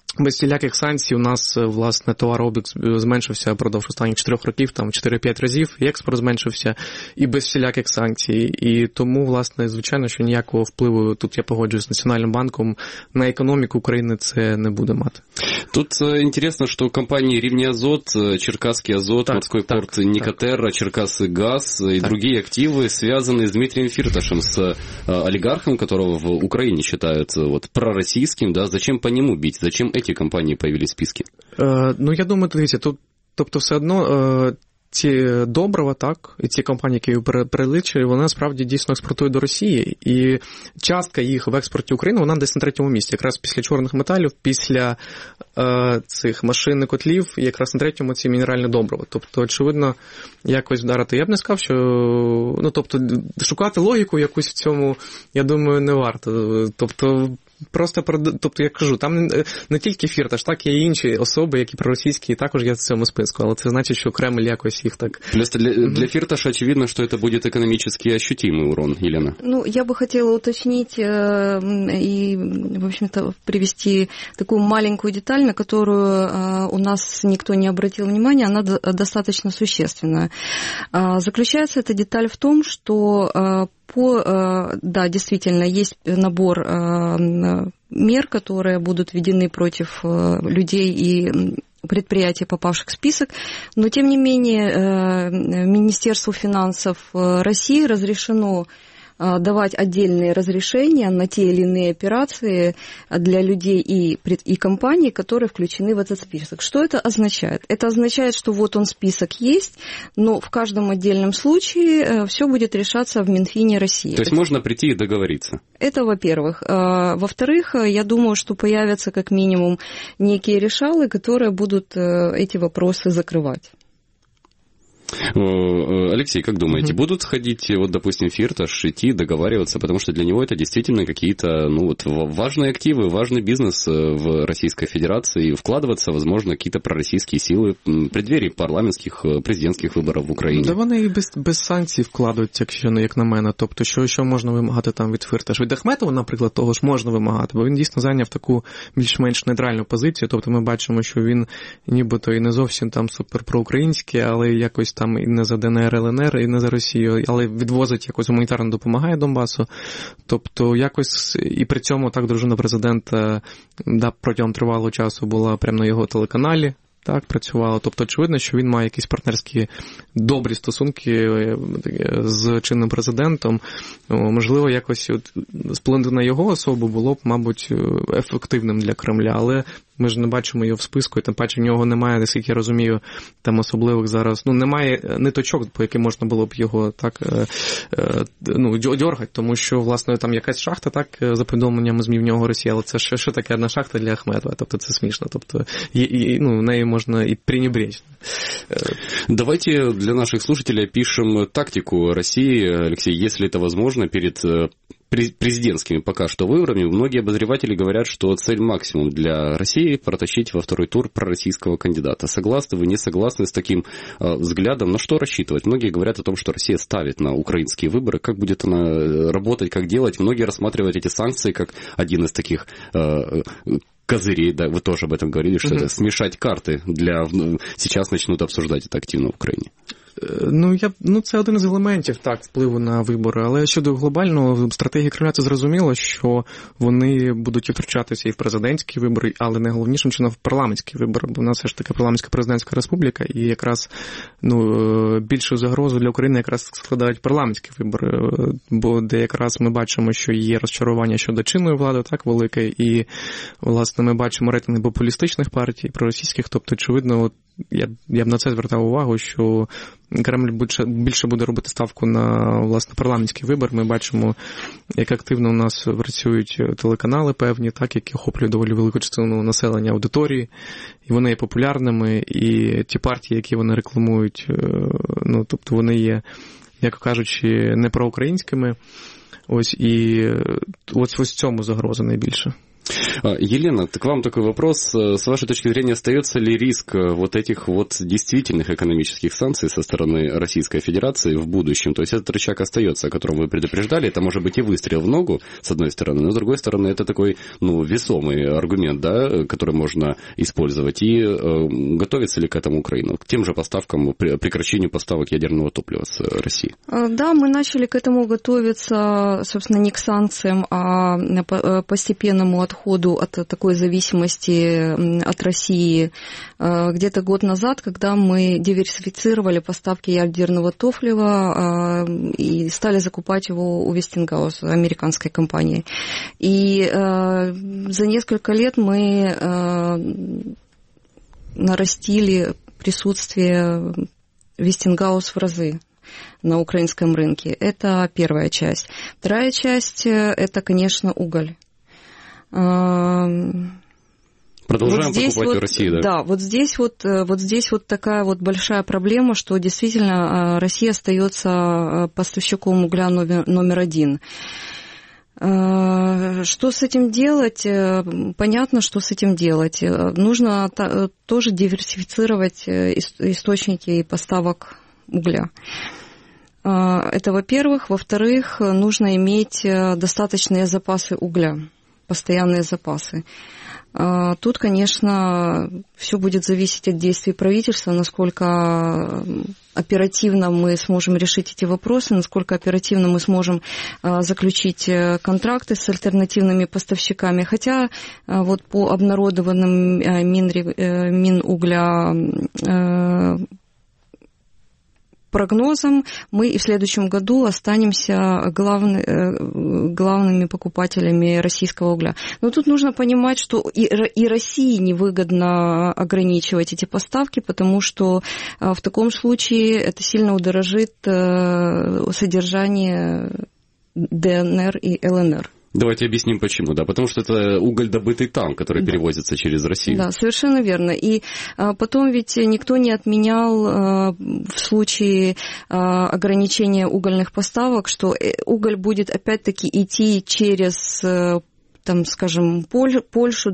без всіляких санкцій у нас, власне, товарообіг зменшився впродовж останніх чотирьох років, там чотири-п'ять разів, і експорт зменшився, і без всіляких санкцій. І тому, власне, звичайно, що ніякого впливу, тут я погоджуюсь з Національним банком, на економіку України це не буде мати. Тут интересно, что компании «Ривнеазот», «Черкасский азот», так, «Морской так, порт Никотерра», «Черкасы газ» и так. другие активы связаны с Дмитрием Фирташем, с олигархом, которого в Украине считают вот, пророссийским. Да? Зачем по нему бить? Зачем эти компании появились в списке? Е, ну, я думаю, дивіться, тут, тобто все одно... Е... Ці добрива, так, і ці компанії, які перелічили, вони насправді дійсно експортують до Росії. І частка їх в експорті України, вона десь на третьому місці. Якраз після чорних металів, після е, цих машин і котлів, і якраз на третьому ці мінеральні добрива. Тобто, очевидно, якось вдарити. Я б не сказав, що... Ну, тобто, шукати логіку якусь в цьому, я думаю, не варто. Тобто... Просто, тобто, я кажу, там не тільки Фірташ, так і інші особи, які проросійські, також є в цьому списку, але це значить, що Кремль якось їх так... Просто для, для Фирташа очевидно, что это будет экономически ощутимый урон, Елена. Ну, я бы хотела уточнить э, и, в общем-то, привести такую маленькую деталь, на которую э, у нас никто не обратил внимания, она д- достаточно существенная. Э, заключается эта деталь в том, что э, по, да, действительно, есть набор мер, которые будут введены против людей и предприятий, попавших в список, но, тем не менее, Министерству финансов России разрешено давать отдельные разрешения на те или иные операции для людей и, и компаний, которые включены в этот список. Что это означает? Это означает, что вот он список есть, но в каждом отдельном случае все будет решаться в Минфине России. То есть можно прийти и договориться? Это, во-первых. Во-вторых, я думаю, что появятся как минимум некие решалы, которые будут эти вопросы закрывать. Алексей, как думаете, mm-hmm. будут сходить, вот, допустим, Фирташ, идти, договариваться, потому что для него это действительно какие-то, ну, вот, важные активы, важный бизнес в Российской Федерации, и вкладываться, возможно, какие-то пророссийские силы в преддверии парламентських, президентських виборів в Україні? Да вони і без, без санкцій вкладуть, якщо не як на мене. Тобто, що, що можна вимагати там від Фірташа? Від Ахметова, наприклад, того ж можна вимагати, бо він дійсно зайняв таку більш-менш нейтральну позицію. Тобто ми бачимо, що він нібито і не зовсім там супер проукраїнський, але якось там і не за ДНР, ЛНР, і не за Росію, але відвозить якось гуманітарно допомагає Донбасу. Тобто якось, і при цьому так дружина президента да, протягом тривалого часу була прямо на його телеканалі, так, працювала. Тобто, очевидно, що він має якісь партнерські добрі стосунки з чинним президентом. Можливо, якось вплинути на його особу було б, мабуть, ефективним для Кремля, але ми ж не бачимо його в списку, і тим паче в нього немає, наскільки я розумію, там особливих зараз, ну, немає ниточок, по яким можна було б його так, ну, дьоргати, тому що, власне, там якась шахта, так, за повідомленнями ЗМІ в нього Росія, але це що, що таке одна шахта для Ахметова, тобто це смішно, тобто, і, і, ну, нею можна і пренебречь. Давайте для наших слушателей опишем тактику России, Алексей, если это возможно, перед президентскими пока что выборами. Многие обозреватели говорят, что цель максимум для России протащить во второй тур пророссийского кандидата. Согласны вы, не согласны с таким э, взглядом? На что рассчитывать? Многие говорят о том, что Россия ставит на украинские выборы. Как будет она работать, как делать? Многие рассматривают эти санкции как один из таких э, козырей. Да, вы тоже об этом говорили, что mm-hmm. это смешать карты. Для... Сейчас начнут обсуждать это активно в Украине. Ну, я, ну, це один з елементів, так, впливу на вибори. Але щодо глобального стратегії Кремля, це зрозуміло, що вони будуть втручатися і в президентські вибори, але найголовнішим чином в парламентські вибори, бо в нас все ж таки парламентська президентська республіка, і якраз, ну, більшу загрозу для України якраз складають парламентські вибори, бо де якраз ми бачимо, що є розчарування щодо чинної влади, так, велике, і, власне, ми бачимо рейтинги популістичних партій, проросійських, тобто, очевидно, от, я, я б на це звертав увагу, що Кремль більше, більше буде робити ставку на, власне, парламентський вибір. Ми бачимо, як активно у нас працюють телеканали певні, так, які охоплюють доволі велику частину населення, аудиторії, і вони є популярними, і ті партії, які вони рекламують, ну, тобто вони є, як кажучи, не проукраїнськими. Ось, і ось ось цьому загроза найбільше. Елена, к вам такой вопрос. С вашей точки зрения, остается ли риск вот этих вот действительных экономических санкций со стороны Российской Федерации в будущем? То есть этот рычаг остается, о котором вы предупреждали. Это может быть и выстрел в ногу, с одной стороны, но с другой стороны, это такой, ну, весомый аргумент, да, который можно использовать. И э, готовится ли к этому Украина? К тем же поставкам, прекращению поставок ядерного топлива с России? Да, мы начали к этому готовиться, собственно, не к санкциям, а постепенному отходу от такой зависимости от России. Где-то год назад, когда мы диверсифицировали поставки ядерного топлива и стали закупать его у Westinghouse, американской компании. И за несколько лет мы нарастили присутствие Westinghouse в разы на украинском рынке. Это первая часть. Вторая часть – это, конечно, уголь. Продолжаем вот покупать вот, в России, да? Да, вот здесь вот, вот здесь вот такая вот большая проблема, что действительно Россия остается поставщиком угля номер, номер один. Что с этим делать? Понятно, что с этим делать. Нужно тоже диверсифицировать источники поставок угля. Это, во-первых. Во-вторых, нужно иметь достаточные запасы угля, постоянные запасы. Тут, конечно, все будет зависеть от действий правительства, насколько оперативно мы сможем решить эти вопросы, насколько оперативно мы сможем заключить контракты с альтернативными поставщиками. Хотя вот по обнародованным Минугля прогнозам мы и в следующем году останемся главны, главными покупателями российского угля. Но тут нужно понимать, что и, и России невыгодно ограничивать эти поставки, потому что в таком случае это сильно удорожит содержание ДНР и ЛНР. Давайте объясним почему. Да, потому что это уголь, добытый там, который да. перевозится через Россию. Да, совершенно верно. И а, потом ведь никто не отменял а, в случае а, ограничения угольных поставок, что уголь будет опять-таки идти через, там, скажем, Поль, Польшу,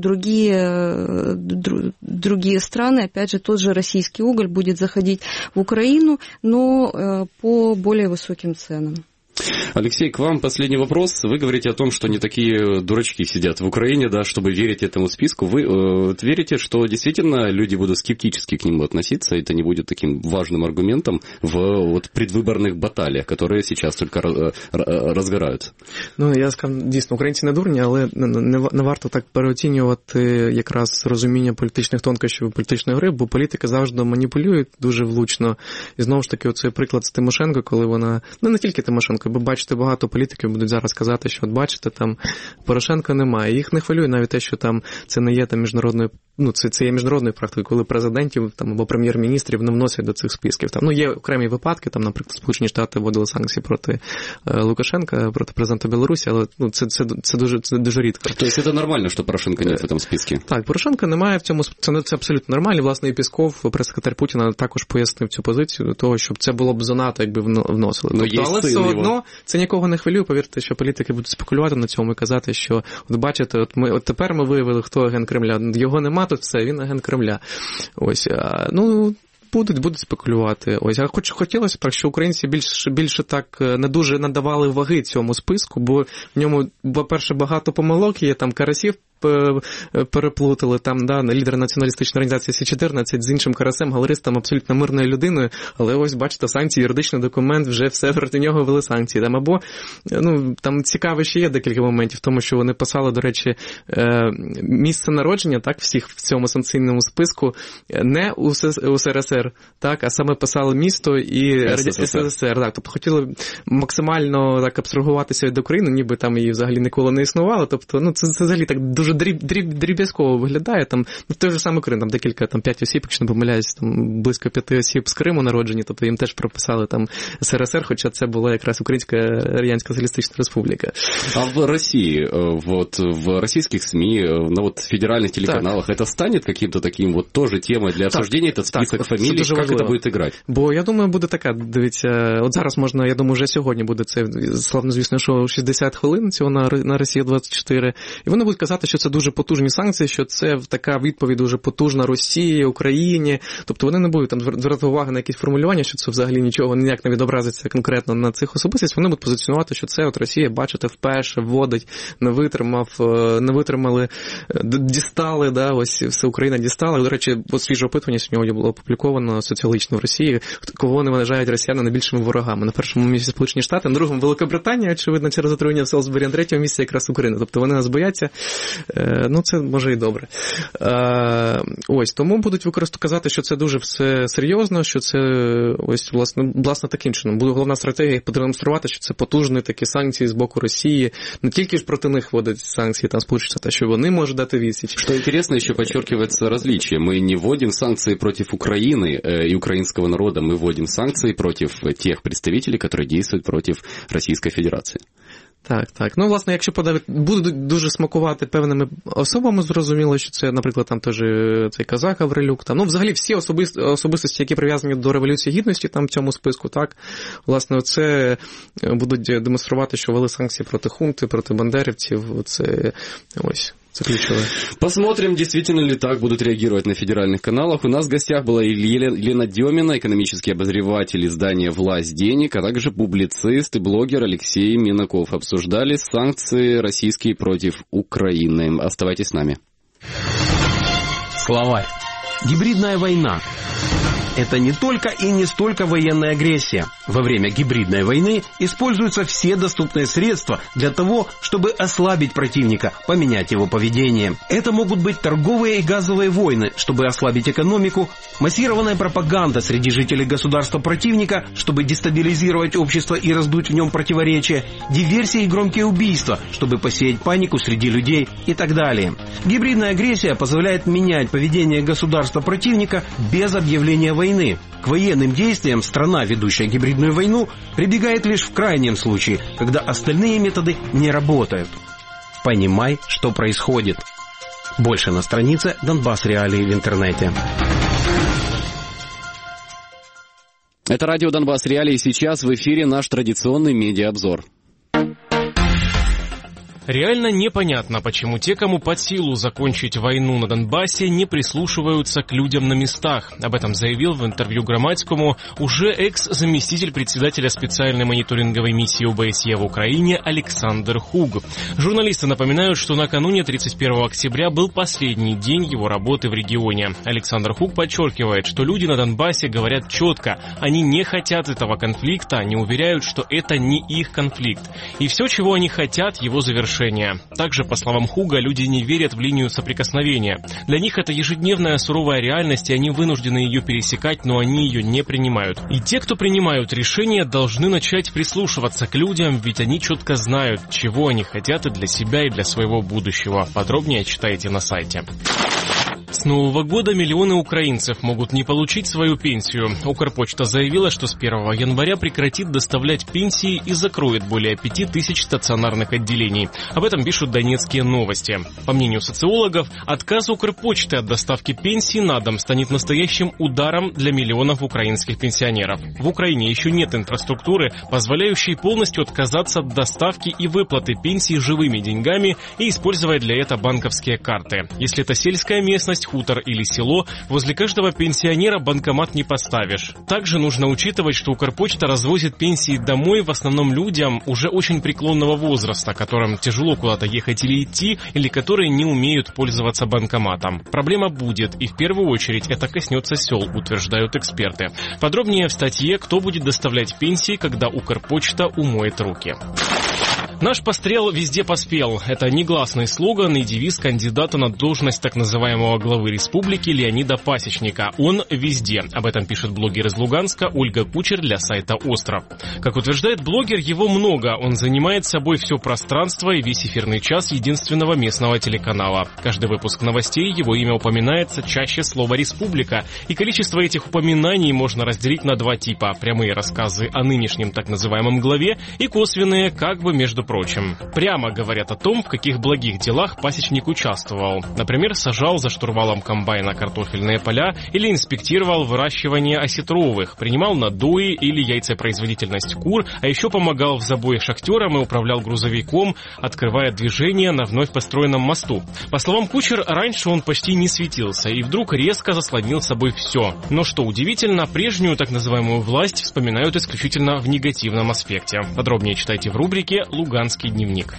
другие, дру, другие страны. Опять же, тот же российский уголь будет заходить в Украину, но а, по более высоким ценам. Алексей, к вам последний вопрос. Вы говорите о том, что не такие дурачки сидят в Украине, да, чтобы верить этому списку. Вы э, верите, что действительно люди будут скептически к нему относиться, и это не будет таким важным аргументом в вот, предвиборних баталіях, которые сейчас только э, розгораються? Ну, я скажу, дійсно, українці не дурні, але не, не варто так переоцінювати якраз розуміння політичних тонкощів політичної гри, бо політики завжди маніпулюють дуже влучно. І знову ж таки, оцей приклад з Тимошенко, коли вона, ну не тільки Тимошенко, бо бачите, багато політиків будуть зараз казати, що от бачите, там Порошенка немає. Їх не хвилює навіть те, що там це не є там міжнародною, ну це, це є міжнародною практикою, коли президентів там або прем'єр-міністрів не вносять до цих списків. Там, ну є окремі випадки, там, наприклад, Сполучені Штати вводили санкції проти е, Лукашенка, проти президента Білорусі, але ну це це, це дуже це дуже рідко. Тобто це нормально, що Порошенка немає в цьому списку? Так, Порошенка немає в цьому, це це абсолютно нормально. Власне, і Пісков, прес-секретар Путіна, також пояснив цю позицію до того, щоб це було б занадто, якби вносили. Ну, тобто, але все одно це нікого не хвилює, повірте, що політики будуть спекулювати на цьому і казати, що от бачите, от ми от тепер ми виявили, хто агент Кремля. Його нема, тут все, він агент Кремля. Ось, а, ну, будуть, будуть спекулювати. Ось, а хоч хотілося б так, що українці більше, більше так не дуже надавали ваги цьому списку, бо в ньому, по-перше, багато помилок є, там Карасів переплутали, там, да, лідер націоналістичної організації Сі чотирнадцять з іншим Карасем, галеристом, абсолютно мирною людиною, але ось, бачите, санкції, юридичний документ, вже все проти нього ввели санкції. Там, або, ну, там цікаво ще є декілька моментів, тому що вони писали, до речі, місце народження, так, всіх в цьому санкційному списку, не у Ес Ер Ес Ер, так, а саме писали місто і Ес Ес Ес Ер, так, тобто хотіли максимально так абстрагуватися від України, ніби там її взагалі ніколи не існувало, тобто, ну, це, це взагалі так дуже дріб, дріб, дріб'язково виглядає, там, ну, той же самий Крим, там декілька, там, п'ять осіб, якщо не помиляюсь, там, близько п'яти осіб з Криму народжені, тобто їм теж прописали там Ес Ер Ес Ер, хоча це була якраз Українська Радянська Соціалістична Республіка. А в России, вот, в российских СМИ, на вот федеральных телеканалах, так. Это станет каким-то таким вот тоже темой для обсуждения, этот список так, фамилий, як важливо. Це буде грати? Бо я думаю, буде така, дивіться, от зараз можна, я думаю, вже сьогодні буде це славнозвісне шоу шістдесят хвилин цього на, на Росія двадцять чотири, і вони будуть казати, що це це дуже потужні санкції, що це така відповідь дуже потужна Росії, Україні. Тобто вони не будуть там звертати увагу на якісь формулювання, що це взагалі нічого ніяк не відобразиться конкретно на цих особистостях. Вони будуть позиціонувати, що це от Росія, бачите, вперше вводить, не витримав, не витримали, дістали, да, ось все Україна дістала. До речі, от свіже опитування сьогодні було опубліковано соціологічно в Росії, кого вони вважають росіяни найбільшими ворогами. На першому місці Сполучені Штати, на другому Великобританія, очевидно, через отруєння в Селсбері, на третьому місці якраз Україна. Тобто вони нас бояться. Ну, це може і добре. Ось, тому будуть використовувати казати, що це дуже все серйозно, що це ось, власне, власне таким чином. Буде головна стратегія продемонструвати, що це потужні такі санкції з боку Росії. Не тільки ж проти них вводять санкції, там Сполучені Штати, а що вони можуть дати відсіч. Что интересно, еще подчеркивается различие. Мы не вводим санкции против Украины и украинского народа, мы вводим санкции против тех представителей, которые действуют против Российской Федерации. Так, так. Ну, власне, якщо подавити, будуть дуже смакувати певними особами, зрозуміло, що це, наприклад, там теж цей казак Гаврилюк, там, ну, взагалі всі особисті, особистості, які прив'язані до Революції Гідності, там в цьому списку, так, власне, це будуть демонструвати, що ввели санкції проти хунти, проти бандерівців, це ось. Посмотрим, действительно ли так будут реагировать на федеральных каналах. У нас в гостях была Елена Демина, экономический обозреватель издания «Власть денег», а также публицист и блогер Алексей Минаков. Обсуждали санкции российские против Украины. Оставайтесь с нами. Словарь. Гибридная война. Это не только и не столько военная агрессия. Во время гибридной войны используются все доступные средства для того, чтобы ослабить противника, поменять его поведение. Это могут быть торговые и газовые войны, чтобы ослабить экономику, массированная пропаганда среди жителей государства противника, чтобы дестабилизировать общество и раздуть в нем противоречия, диверсии и громкие убийства, чтобы посеять панику среди людей и так далее. Гибридная агрессия позволяет менять поведение государства противника без объявления войны. Войны. К военным действиям страна, ведущая гибридную войну, прибегает лишь в крайнем случае, когда остальные методы не работают. Понимай, что происходит. Больше на странице Донбасс Реалии в интернете. Это радио Донбасс Реалии. Сейчас в эфире наш традиционный медиаобзор. Реально непонятно, почему те, кому под силу закончить войну на Донбассе, не прислушиваются к людям на местах. Об этом заявил в интервью Громадскому уже экс-заместитель председателя специальной мониторинговой миссии ОБСЕ в Украине Александр Хуг. Журналисты напоминают, что накануне тридцать первого октября был последний день его работы в регионе. Александр Хуг подчеркивает, что люди на Донбассе говорят четко, они не хотят этого конфликта, они уверяют, что это не их конфликт. И все, чего они хотят, его завершения. Также, по словам Хуга, люди не верят в линию соприкосновения. Для них это ежедневная суровая реальность, и они вынуждены ее пересекать, но они ее не принимают. И те, кто принимают решения, должны начать прислушиваться к людям, ведь они четко знают, чего они хотят и для себя, и для своего будущего. Подробнее читайте на сайте. С Нового года миллионы украинцев могут не получить свою пенсию. Укрпочта заявила, что с первого января прекратит доставлять пенсии и закроет более пяти тысяч стационарных отделений. Об этом пишут донецкие новости. По мнению социологов, отказ Укрпочты от доставки пенсий на дом станет настоящим ударом для миллионов украинских пенсионеров. В Украине еще нет инфраструктуры, позволяющей полностью отказаться от доставки и выплаты пенсий живыми деньгами и использовать для этого банковские карты. Если это сельская местность, хутор или село, возле каждого пенсионера банкомат не поставишь. Также нужно учитывать, что Укрпочта развозит пенсии домой в основном людям уже очень преклонного возраста, которым тяжело куда-то ехать или идти, или которые не умеют пользоваться банкоматом. Проблема будет, и в первую очередь это коснется сел, утверждают эксперты. Подробнее в статье «Кто будет доставлять пенсии, когда Укрпочта умоет руки». «Наш пострел везде поспел» — это негласный слоган и девиз кандидата на должность так называемого главы республики Леонида Пасечника. Он везде. Об этом пишет блогер из Луганска Ольга Кучер для сайта «Остров». Как утверждает блогер, его много. Он занимает собой все пространство и весь эфирный час единственного местного телеканала. Каждый выпуск новостей его имя упоминается чаще слова «республика». И количество этих упоминаний можно разделить на два типа. Прямые рассказы о нынешнем так называемом главе и косвенные, как бы между прочим. Прямо говорят о том, в каких благих делах пасечник участвовал. Например, сажал за штурвалом комбайна картофельные поля или инспектировал выращивание осетровых, принимал надои или яйцепроизводительность кур, а еще помогал в забое шахтерам и управлял грузовиком, открывая движение на вновь построенном мосту. По словам Кучер, раньше он почти не светился и вдруг резко заслонил собой все. Но что удивительно, прежнюю так называемую власть вспоминают исключительно в негативном аспекте. Подробнее читайте в рубрике «Луганский дневник».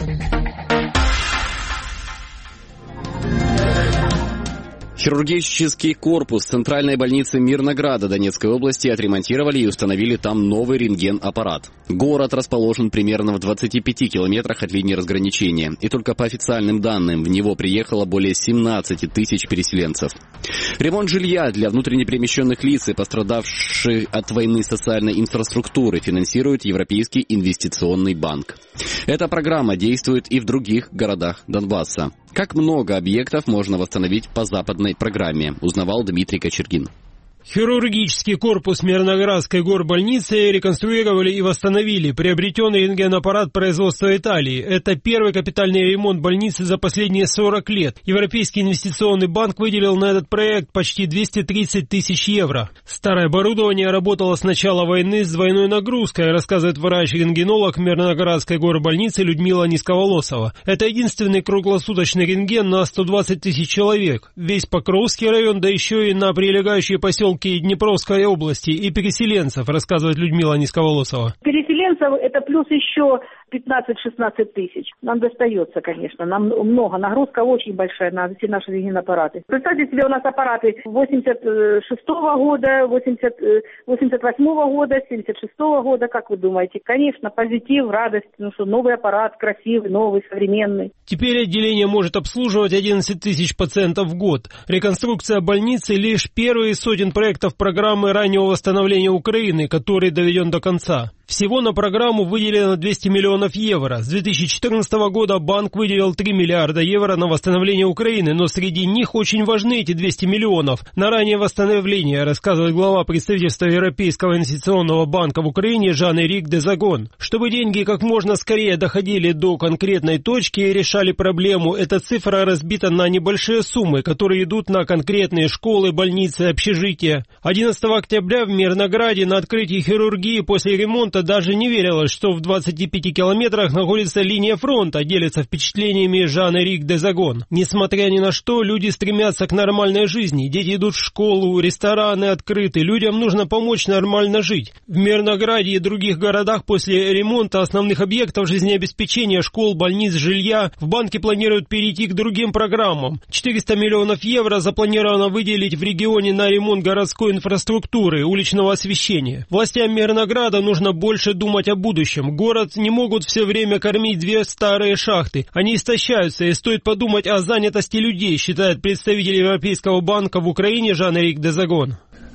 Хирургический корпус Центральной больницы Мирнограда Донецкой области отремонтировали и установили там новый рентген-аппарат. Город расположен примерно в двадцати пяти километрах от линии разграничения, и только по официальным данным в него приехало более семнадцати тысяч переселенцев. Ремонт жилья для внутренне перемещенных лиц и пострадавших от войны социальной инфраструктуры финансирует Европейский инвестиционный банк. Эта программа действует и в других городах Донбасса. Как много объектов можно восстановить по западной программе, узнавал Дмитрий Кочергин. Хирургический корпус Мирноградской горбольницы реконструировали и восстановили. Приобретенный рентген-аппарат производства Италии. Это первый капитальный ремонт больницы за последние сорок лет. Европейский инвестиционный банк выделил на этот проект почти двести тридцать тысяч евро. Старое оборудование работало с начала войны с двойной нагрузкой, рассказывает врач-рентгенолог Мирноградской горбольницы Людмила Низковолосова. Это единственный круглосуточный рентген на сто двадцать тысяч человек. Весь Покровский район, да еще и на прилегающие поселки Днепровской области и переселенцев, рассказывает Людмила Низковолосова. Переселенцев это плюс еще пятнадцать-шестнадцать тысяч. Нам достается, конечно, нам много. Нагрузка очень большая на все наши рентген-аппараты. Представьте себе, у нас аппараты восемьдесят шестого года, восемьдесят, восемьдесят восьмого года, семьдесят шестого года. Как вы думаете? Конечно, позитив, радость, ну что новый аппарат, красивый, новый, современный. Теперь отделение может обслуживать одиннадцать тысяч пациентов в год. Реконструкция больницы лишь первый из сотен проектов программы раннего восстановления Украины, который доведен до конца. Всего на программу выделено двести миллионов евро. С две тысячи четырнадцатого года банк выделил три миллиарда евро на восстановление Украины, но среди них очень важны эти двести миллионов на раннее восстановление, рассказывает глава представительства Европейского инвестиционного банка в Украине Жан-Эрик Дезагон. Чтобы деньги как можно скорее доходили до конкретной точки и решали проблему, эта цифра разбита на небольшие суммы, которые идут на конкретные школы, больницы, общежития. одиннадцатого октября в Мирнограде на открытии хирургии после ремонта даже не верилось, что в двадцати пяти километрах находится линия фронта, делится впечатлениями Жан-Эрик Дезагон. Несмотря ни на что, люди стремятся к нормальной жизни. Дети идут в школу, рестораны открыты, людям нужно помочь нормально жить. В Мирнограде и других городах после ремонта основных объектов жизнеобеспечения, школ, больниц, жилья, в банке планируют перейти к другим программам. четыреста миллионов евро запланировано выделить в регионе на ремонт городской инфраструктуры, уличного освещения. Властям Мирнограда нужно больше больше думать о будущем. Город не могут все время кормить две старые шахты. Они истощаются, и стоит подумать о занятости людей, считает представитель Европейского банка в Украине Жан-Эрик Дезагон.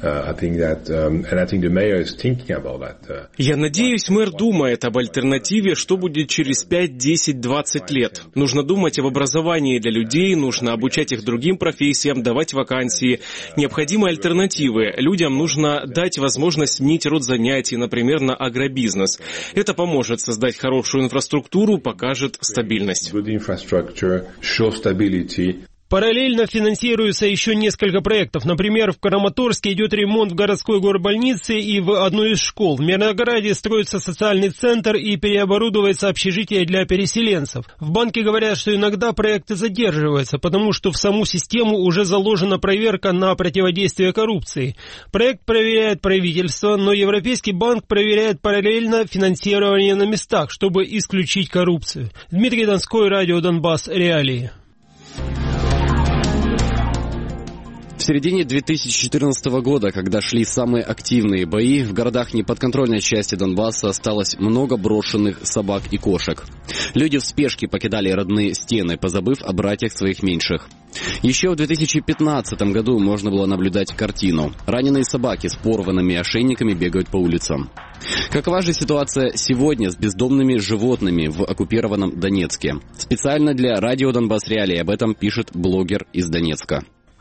Я надеюсь, мэр думает об альтернативе, что будет через пять, десять, двадцать лет. Нужно думать об образовании для людей, нужно обучать их другим профессиям, давать вакансии. Необходимы альтернативы. Людям нужно дать возможность сменить род занятий, например, на агробизнес. Это поможет создать хорошую инфраструктуру, покажет стабильность. Параллельно финансируется еще несколько проектов. Например, в Краматорске идет ремонт в городской горбольнице и в одной из школ. В Мирнограде строится социальный центр и переоборудуется общежитие для переселенцев. В банке говорят, что иногда проекты задерживаются, потому что в саму систему уже заложена проверка на противодействие коррупции. Проект проверяет правительство, но Европейский банк проверяет параллельно финансирование на местах, чтобы исключить коррупцию. Дмитрий Донской, радио Донбасс, Реалии. В середине две тысячи четырнадцатого года, когда шли самые активные бои, в городах неподконтрольной части Донбасса осталось много брошенных собак и кошек. Люди в спешке покидали родные стены, позабыв о братьях своих меньших. Еще в две тысячи пятнадцатом году можно было наблюдать картину. Раненые собаки с порванными ошейниками бегают по улицам. Какова же ситуация сегодня с бездомными животными в оккупированном Донецке? Специально для радио Донбасс Реалии об этом пишет блогер из Донецка.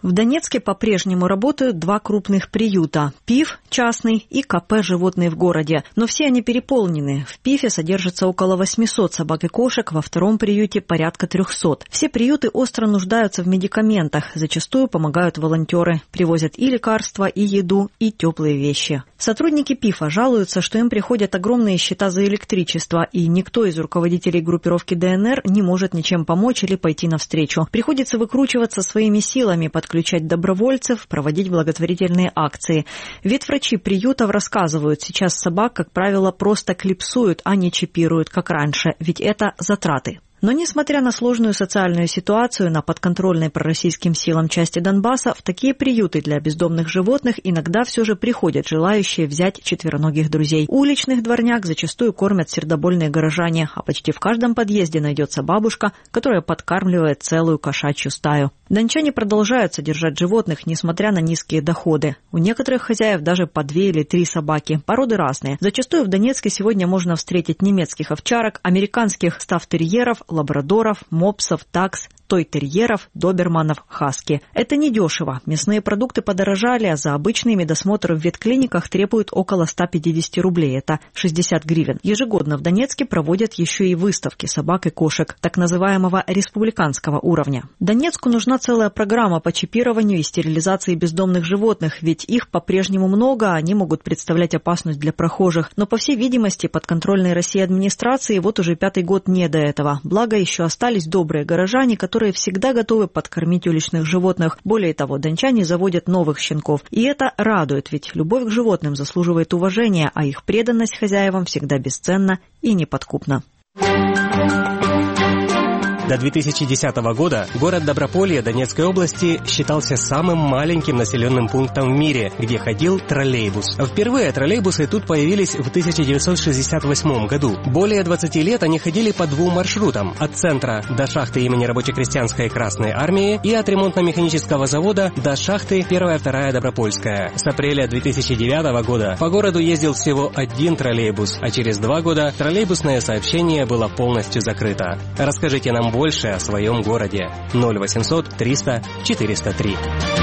В Донецке по-прежнему работают два крупных приюта – ПИФ частный и КП «Животные в городе». Но все они переполнены. В ПИФе содержится около восьмисот собак и кошек, во втором приюте порядка трехсот. Все приюты остро нуждаются в медикаментах. Зачастую помогают волонтеры. Привозят и лекарства, и еду, и теплые вещи. Сотрудники ПИФа жалуются, что им приходят огромные счета за электричество, и никто из руководителей группировки ДНР не может ничем помочь или пойти навстречу. Приходится выкручиваться своими силами, подключать добровольцев, проводить благотворительные акции. Ветврачи приютов рассказывают, сейчас собак, как правило, просто клипсуют, а не чипируют, как раньше, ведь это затраты. Но, несмотря на сложную социальную ситуацию на подконтрольной пророссийским силам части Донбасса, в такие приюты для бездомных животных иногда все же приходят желающие взять четвероногих друзей. Уличных дворняг зачастую кормят сердобольные горожане, а почти в каждом подъезде найдется бабушка, которая подкармливает целую кошачью стаю. Дончане продолжают содержать животных, несмотря на низкие доходы. У некоторых хозяев даже по две или три собаки. Породы разные. Зачастую в Донецке сегодня можно встретить немецких овчарок, американских стаффтерьеров, лабрадоров, мопсов, такс, той-терьеров, доберманов, хаски. Это недешево. Мясные продукты подорожали, а за обычный медосмотр в ветклиниках требуют около ста пятидесяти рублей. Это шестьдесят гривен. Ежегодно в Донецке проводят еще и выставки собак и кошек, так называемого республиканского уровня. Донецку нужна целая программа по чипированию и стерилизации бездомных животных, ведь их по-прежнему много, они могут представлять опасность для прохожих. Но, по всей видимости, подконтрольной России администрации вот уже пятый год не до этого. Благо, еще остались добрые горожане, которые всегда готовы подкормить уличных животных. Более того, дончане заводят новых щенков. И это радует, ведь любовь к животным заслуживает уважения, а их преданность хозяевам всегда бесценна и неподкупна. До две тысячи десятого года город Доброполье Донецкой области считался самым маленьким населенным пунктом в мире, где ходил троллейбус. Впервые троллейбусы тут появились в тысяча девятьсот шестьдесят восьмом году. Более двадцати лет они ходили по двум маршрутам – от центра до шахты имени Рабоче-крестьянской Красной Армии и от ремонтно-механического завода до шахты первая-вторая Добропольская. С апреля две тысячи девятого года по городу ездил всего один троллейбус, а через два года троллейбусное сообщение было полностью закрыто. Расскажите нам больше больше о своем городе. ноль восемьсот триста четыреста три.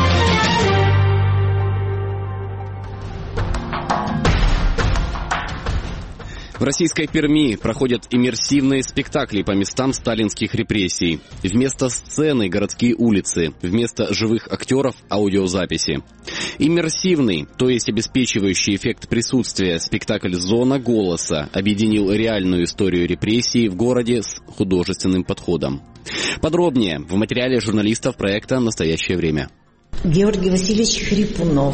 В российской Перми проходят иммерсивные спектакли по местам сталинских репрессий. Вместо сцены – городские улицы, вместо живых актеров – аудиозаписи. Иммерсивный, то есть обеспечивающий эффект присутствия, спектакль «Зона голоса» объединил реальную историю репрессий в городе с художественным подходом. Подробнее в материале журналистов проекта «Настоящее время». Георгий Васильевич Хрипунов.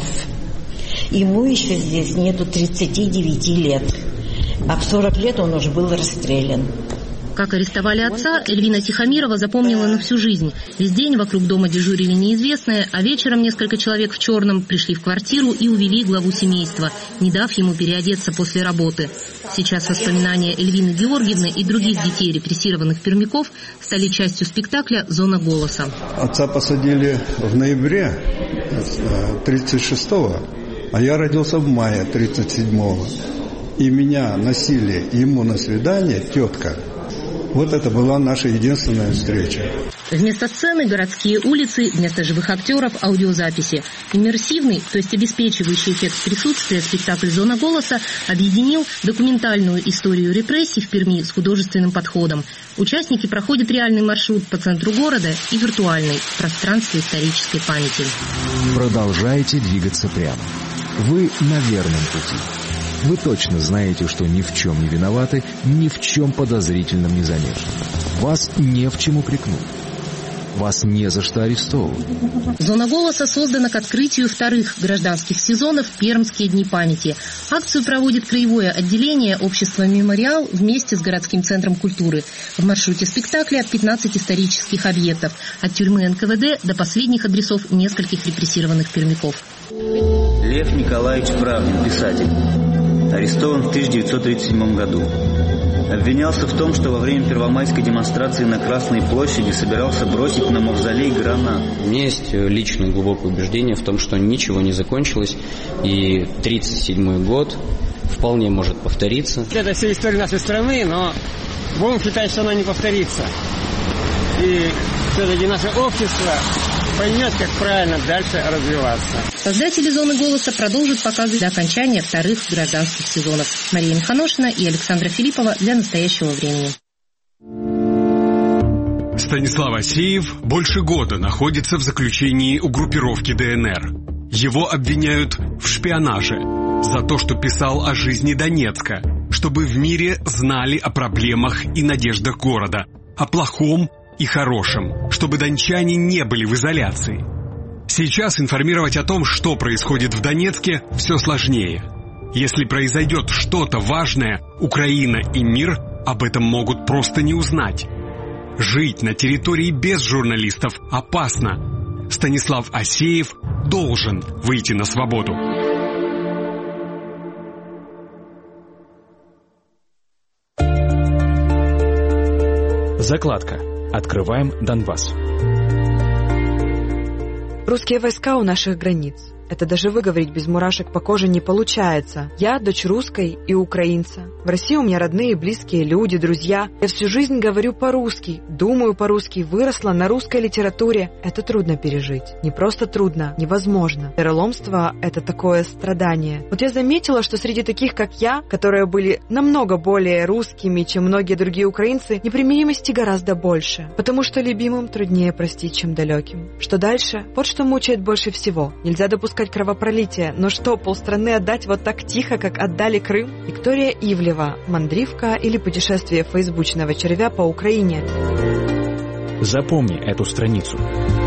Ему еще здесь нету тридцати девяти лет. А в сорок лет он уже был расстрелян. Как арестовали отца, Эльвина Тихомирова запомнила на всю жизнь. Весь день вокруг дома дежурили неизвестные, а вечером несколько человек в черном пришли в квартиру и увели главу семейства, не дав ему переодеться после работы. Сейчас воспоминания Эльвины Георгиевны и других детей репрессированных пермяков стали частью спектакля «Зона голоса». Отца посадили в ноябре тридцать шестого, а я родился в мае тридцать седьмого. И меня носили ему на свидание тетка. Вот это была наша единственная встреча. Вместо сцены – городские улицы, вместо живых актеров – аудиозаписи. Иммерсивный, то есть обеспечивающий эффект присутствия, спектакль «Зона голоса» объединил документальную историю репрессий в Перми с художественным подходом. Участники проходят реальный маршрут по центру города и виртуальный в пространстве исторической памяти. Продолжайте двигаться прямо. Вы на верном пути. Вы точно знаете, что ни в чем не виноваты, ни в чем подозрительном не замешаны. Вас не в чем упрекнуть. Вас не за что арестовывать. «Зона голоса» создана к открытию вторых гражданских сезонов «Пермские дни памяти». Акцию проводит краевое отделение общества «Мемориал» вместе с городским центром культуры. В маршруте спектакля пятнадцать исторических объектов, от тюрьмы эн ка вэ дэ до последних адресов нескольких репрессированных пермяков. Лев Николаевич Правдин, писатель. Арестован в тысяча девятьсот тридцать седьмом году. Обвинялся в том, что во время первомайской демонстрации на Красной площади собирался бросить на мавзолей гранат. У меня есть личное глубокое убеждение в том, что ничего не закончилось, и тридцать седьмой год вполне может повториться. Это вся история нашей страны, но будем считать, что она не повторится. И все-таки наше общество поймет, как правильно дальше развиваться. Создатели «Зоны голоса» продолжат показы до окончания вторых гражданских сезонов. Мария Миханошина и Александра Филиппова для «Настоящего времени». Станислав Асеев больше года находится в заключении у группировки ДНР. Его обвиняют в шпионаже за то, что писал о жизни Донецка, чтобы в мире знали о проблемах и надеждах города, о плохом и хорошем, чтобы дончане не были в изоляции. Сейчас информировать о том, что происходит в Донецке, все сложнее. Если произойдет что-то важное, Украина и мир об этом могут просто не узнать. Жить на территории без журналистов опасно. Станислав Асеев должен выйти на свободу. Закладка. Открываем Донбасс. Русские войска у наших границ. Это даже выговорить без мурашек по коже не получается. Я дочь русской и украинца. В России у меня родные и близкие люди, друзья. Я всю жизнь говорю по-русски, думаю по-русски, выросла на русской литературе. Это трудно пережить. Не просто трудно, невозможно. Переломство – это такое страдание. Вот я заметила, что среди таких, как я, которые были намного более русскими, чем многие другие украинцы, непримиримости гораздо больше. Потому что любимым труднее простить, чем далеким. Что дальше? Вот что мучает больше всего. Нельзя допускать кровопролитие, но что, полстраны отдать вот так тихо, как отдали Крым? Виктория Ивлева, мандрівка или путешествие фейсбучного червя по Украине. Запомни эту страницу.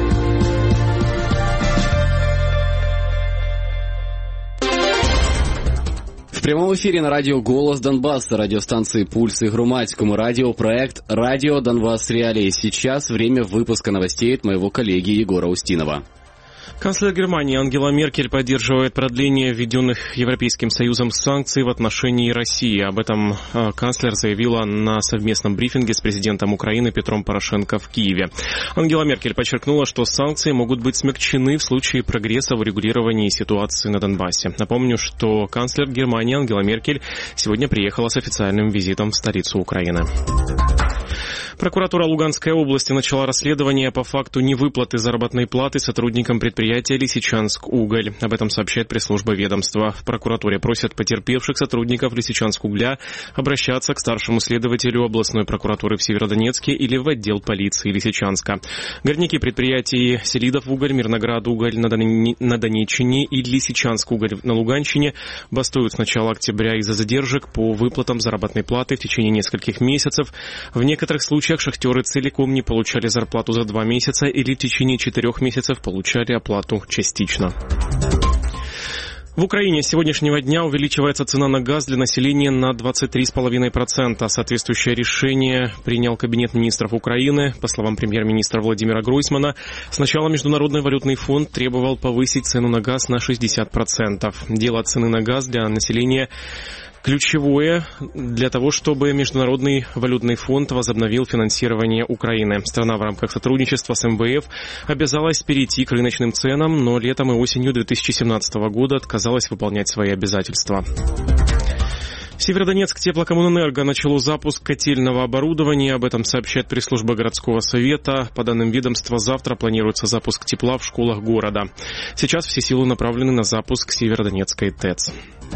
В прямом эфире на радио «Голос Донбасса», радиостанции «Пульс» и громадскому радио, проект «Радио Донбасс Реалии». Сейчас время выпуска новостей от моего коллеги Егора Устинова. Канцлер Германии Ангела Меркель поддерживает продление введенных Европейским Союзом санкций в отношении России. Об этом канцлер заявила на совместном брифинге с президентом Украины Петром Порошенко в Киеве. Ангела Меркель подчеркнула, что санкции могут быть смягчены в случае прогресса в урегулировании ситуации на Донбассе. Напомню, что канцлер Германии Ангела Меркель сегодня приехала с официальным визитом в столицу Украины. Прокуратура Луганской области начала расследование по факту невыплаты заработной платы сотрудникам предприятия «Лисичанск-Уголь». Об этом сообщает пресс-служба ведомства. В прокуратуре просят потерпевших сотрудников «Лисичанск-Угля» обращаться к старшему следователю областной прокуратуры в Северодонецке или в отдел полиции Лисичанска. Горняки предприятий «Селидов-Уголь», «Мирноград-Уголь» на Донеччине и «Лисичанск-Уголь» на Луганщине бастуют с начала октября из-за задержек по выплатам заработной платы в течение нескольких месяцев. В некоторых случаях шахтеры целиком не получали зарплату за два месяца или в течение четырех месяцев получали оплату частично. В Украине с сегодняшнего дня увеличивается цена на газ для населения на двадцать три целых пять десятых процента. Соответствующее решение принял Кабинет министров Украины. По словам премьер-министра Владимира Гройсмана, сначала Международный валютный фонд требовал повысить цену на газ на шестьдесят процентов. Дело цены на газ для населения ключевое для того, чтобы Международный валютный фонд возобновил финансирование Украины. Страна в рамках сотрудничества с эм вэ эф обязалась перейти к рыночным ценам, но летом и осенью две тысячи семнадцатого года отказалась выполнять свои обязательства. Северодонецк теплокоммунэнерго начало запуск котельного оборудования. Об этом сообщает пресс-служба городского совета. По данным ведомства, завтра планируется запуск тепла в школах города. Сейчас все силы направлены на запуск Северодонецкой ТЭЦ.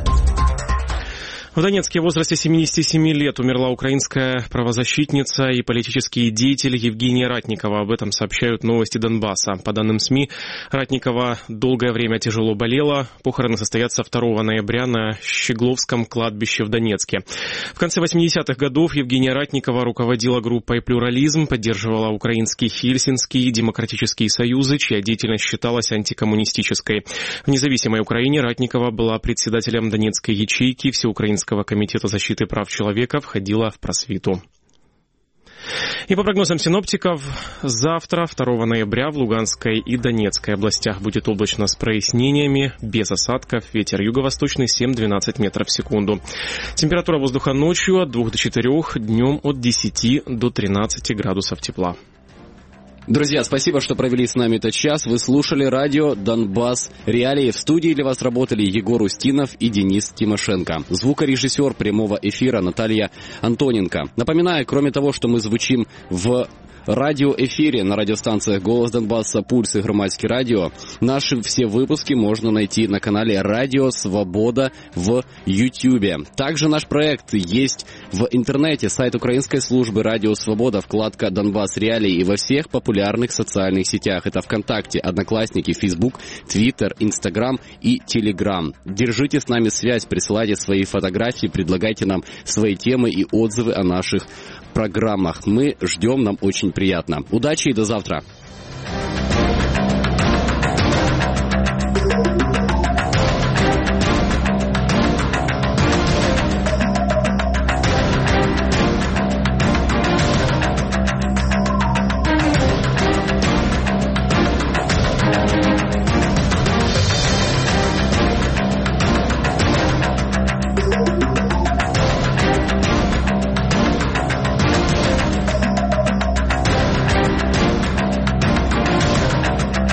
В Донецке в возрасте семидесяти семи лет умерла украинская правозащитница и политический деятель Евгения Ратникова. Об этом сообщают «Новости Донбасса». По данным СМИ, Ратникова долгое время тяжело болела. Похороны состоятся второго ноября на Щегловском кладбище в Донецке. В конце восьмидесятых годов Евгения Ратникова руководила группой «Плюрализм», поддерживала украинские Хельсинские и демократические союзы, чья деятельность считалась антикоммунистической. В независимой Украине Ратникова была председателем Донецкой ячейки Всеукраинского комитета защиты прав человека, входила в просвиту. И по прогнозам синоптиков, завтра, второго ноября, в Луганской и Донецкой областях будет облачно с прояснениями, без осадков, ветер юго-восточный семь-двенадцать метров в секунду. Температура воздуха ночью от двух до четырёх, днем от десяти до тринадцати градусов тепла. Друзья, спасибо, что провели с нами этот час. Вы слушали радио «Донбасс Реалии». В студии для вас работали Егор Устинов и Денис Тимошенко. Звукорежиссер прямого эфира Наталья Антоненко. Напоминаю, кроме того, что мы звучим в радиоэфире на радиостанциях «Голос Донбасса», «Пульс» и «Громадский радио». Наши все выпуски можно найти на канале «Радио Свобода» в Ютьюбе. Также наш проект есть в интернете, сайт украинской службы «Радио Свобода», вкладка «Донбасс Реалии» и во всех популярных социальных сетях. Это ВКонтакте, Одноклассники, Фейсбук, Твиттер, Инстаграм и Телеграм. Держите с нами связь, присылайте свои фотографии, предлагайте нам свои темы и отзывы о наших программах. Мы ждем, нам очень приятно. Удачи и до завтра.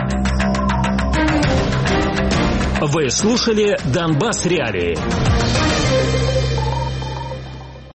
Вы слушали «Донбасс Реалии».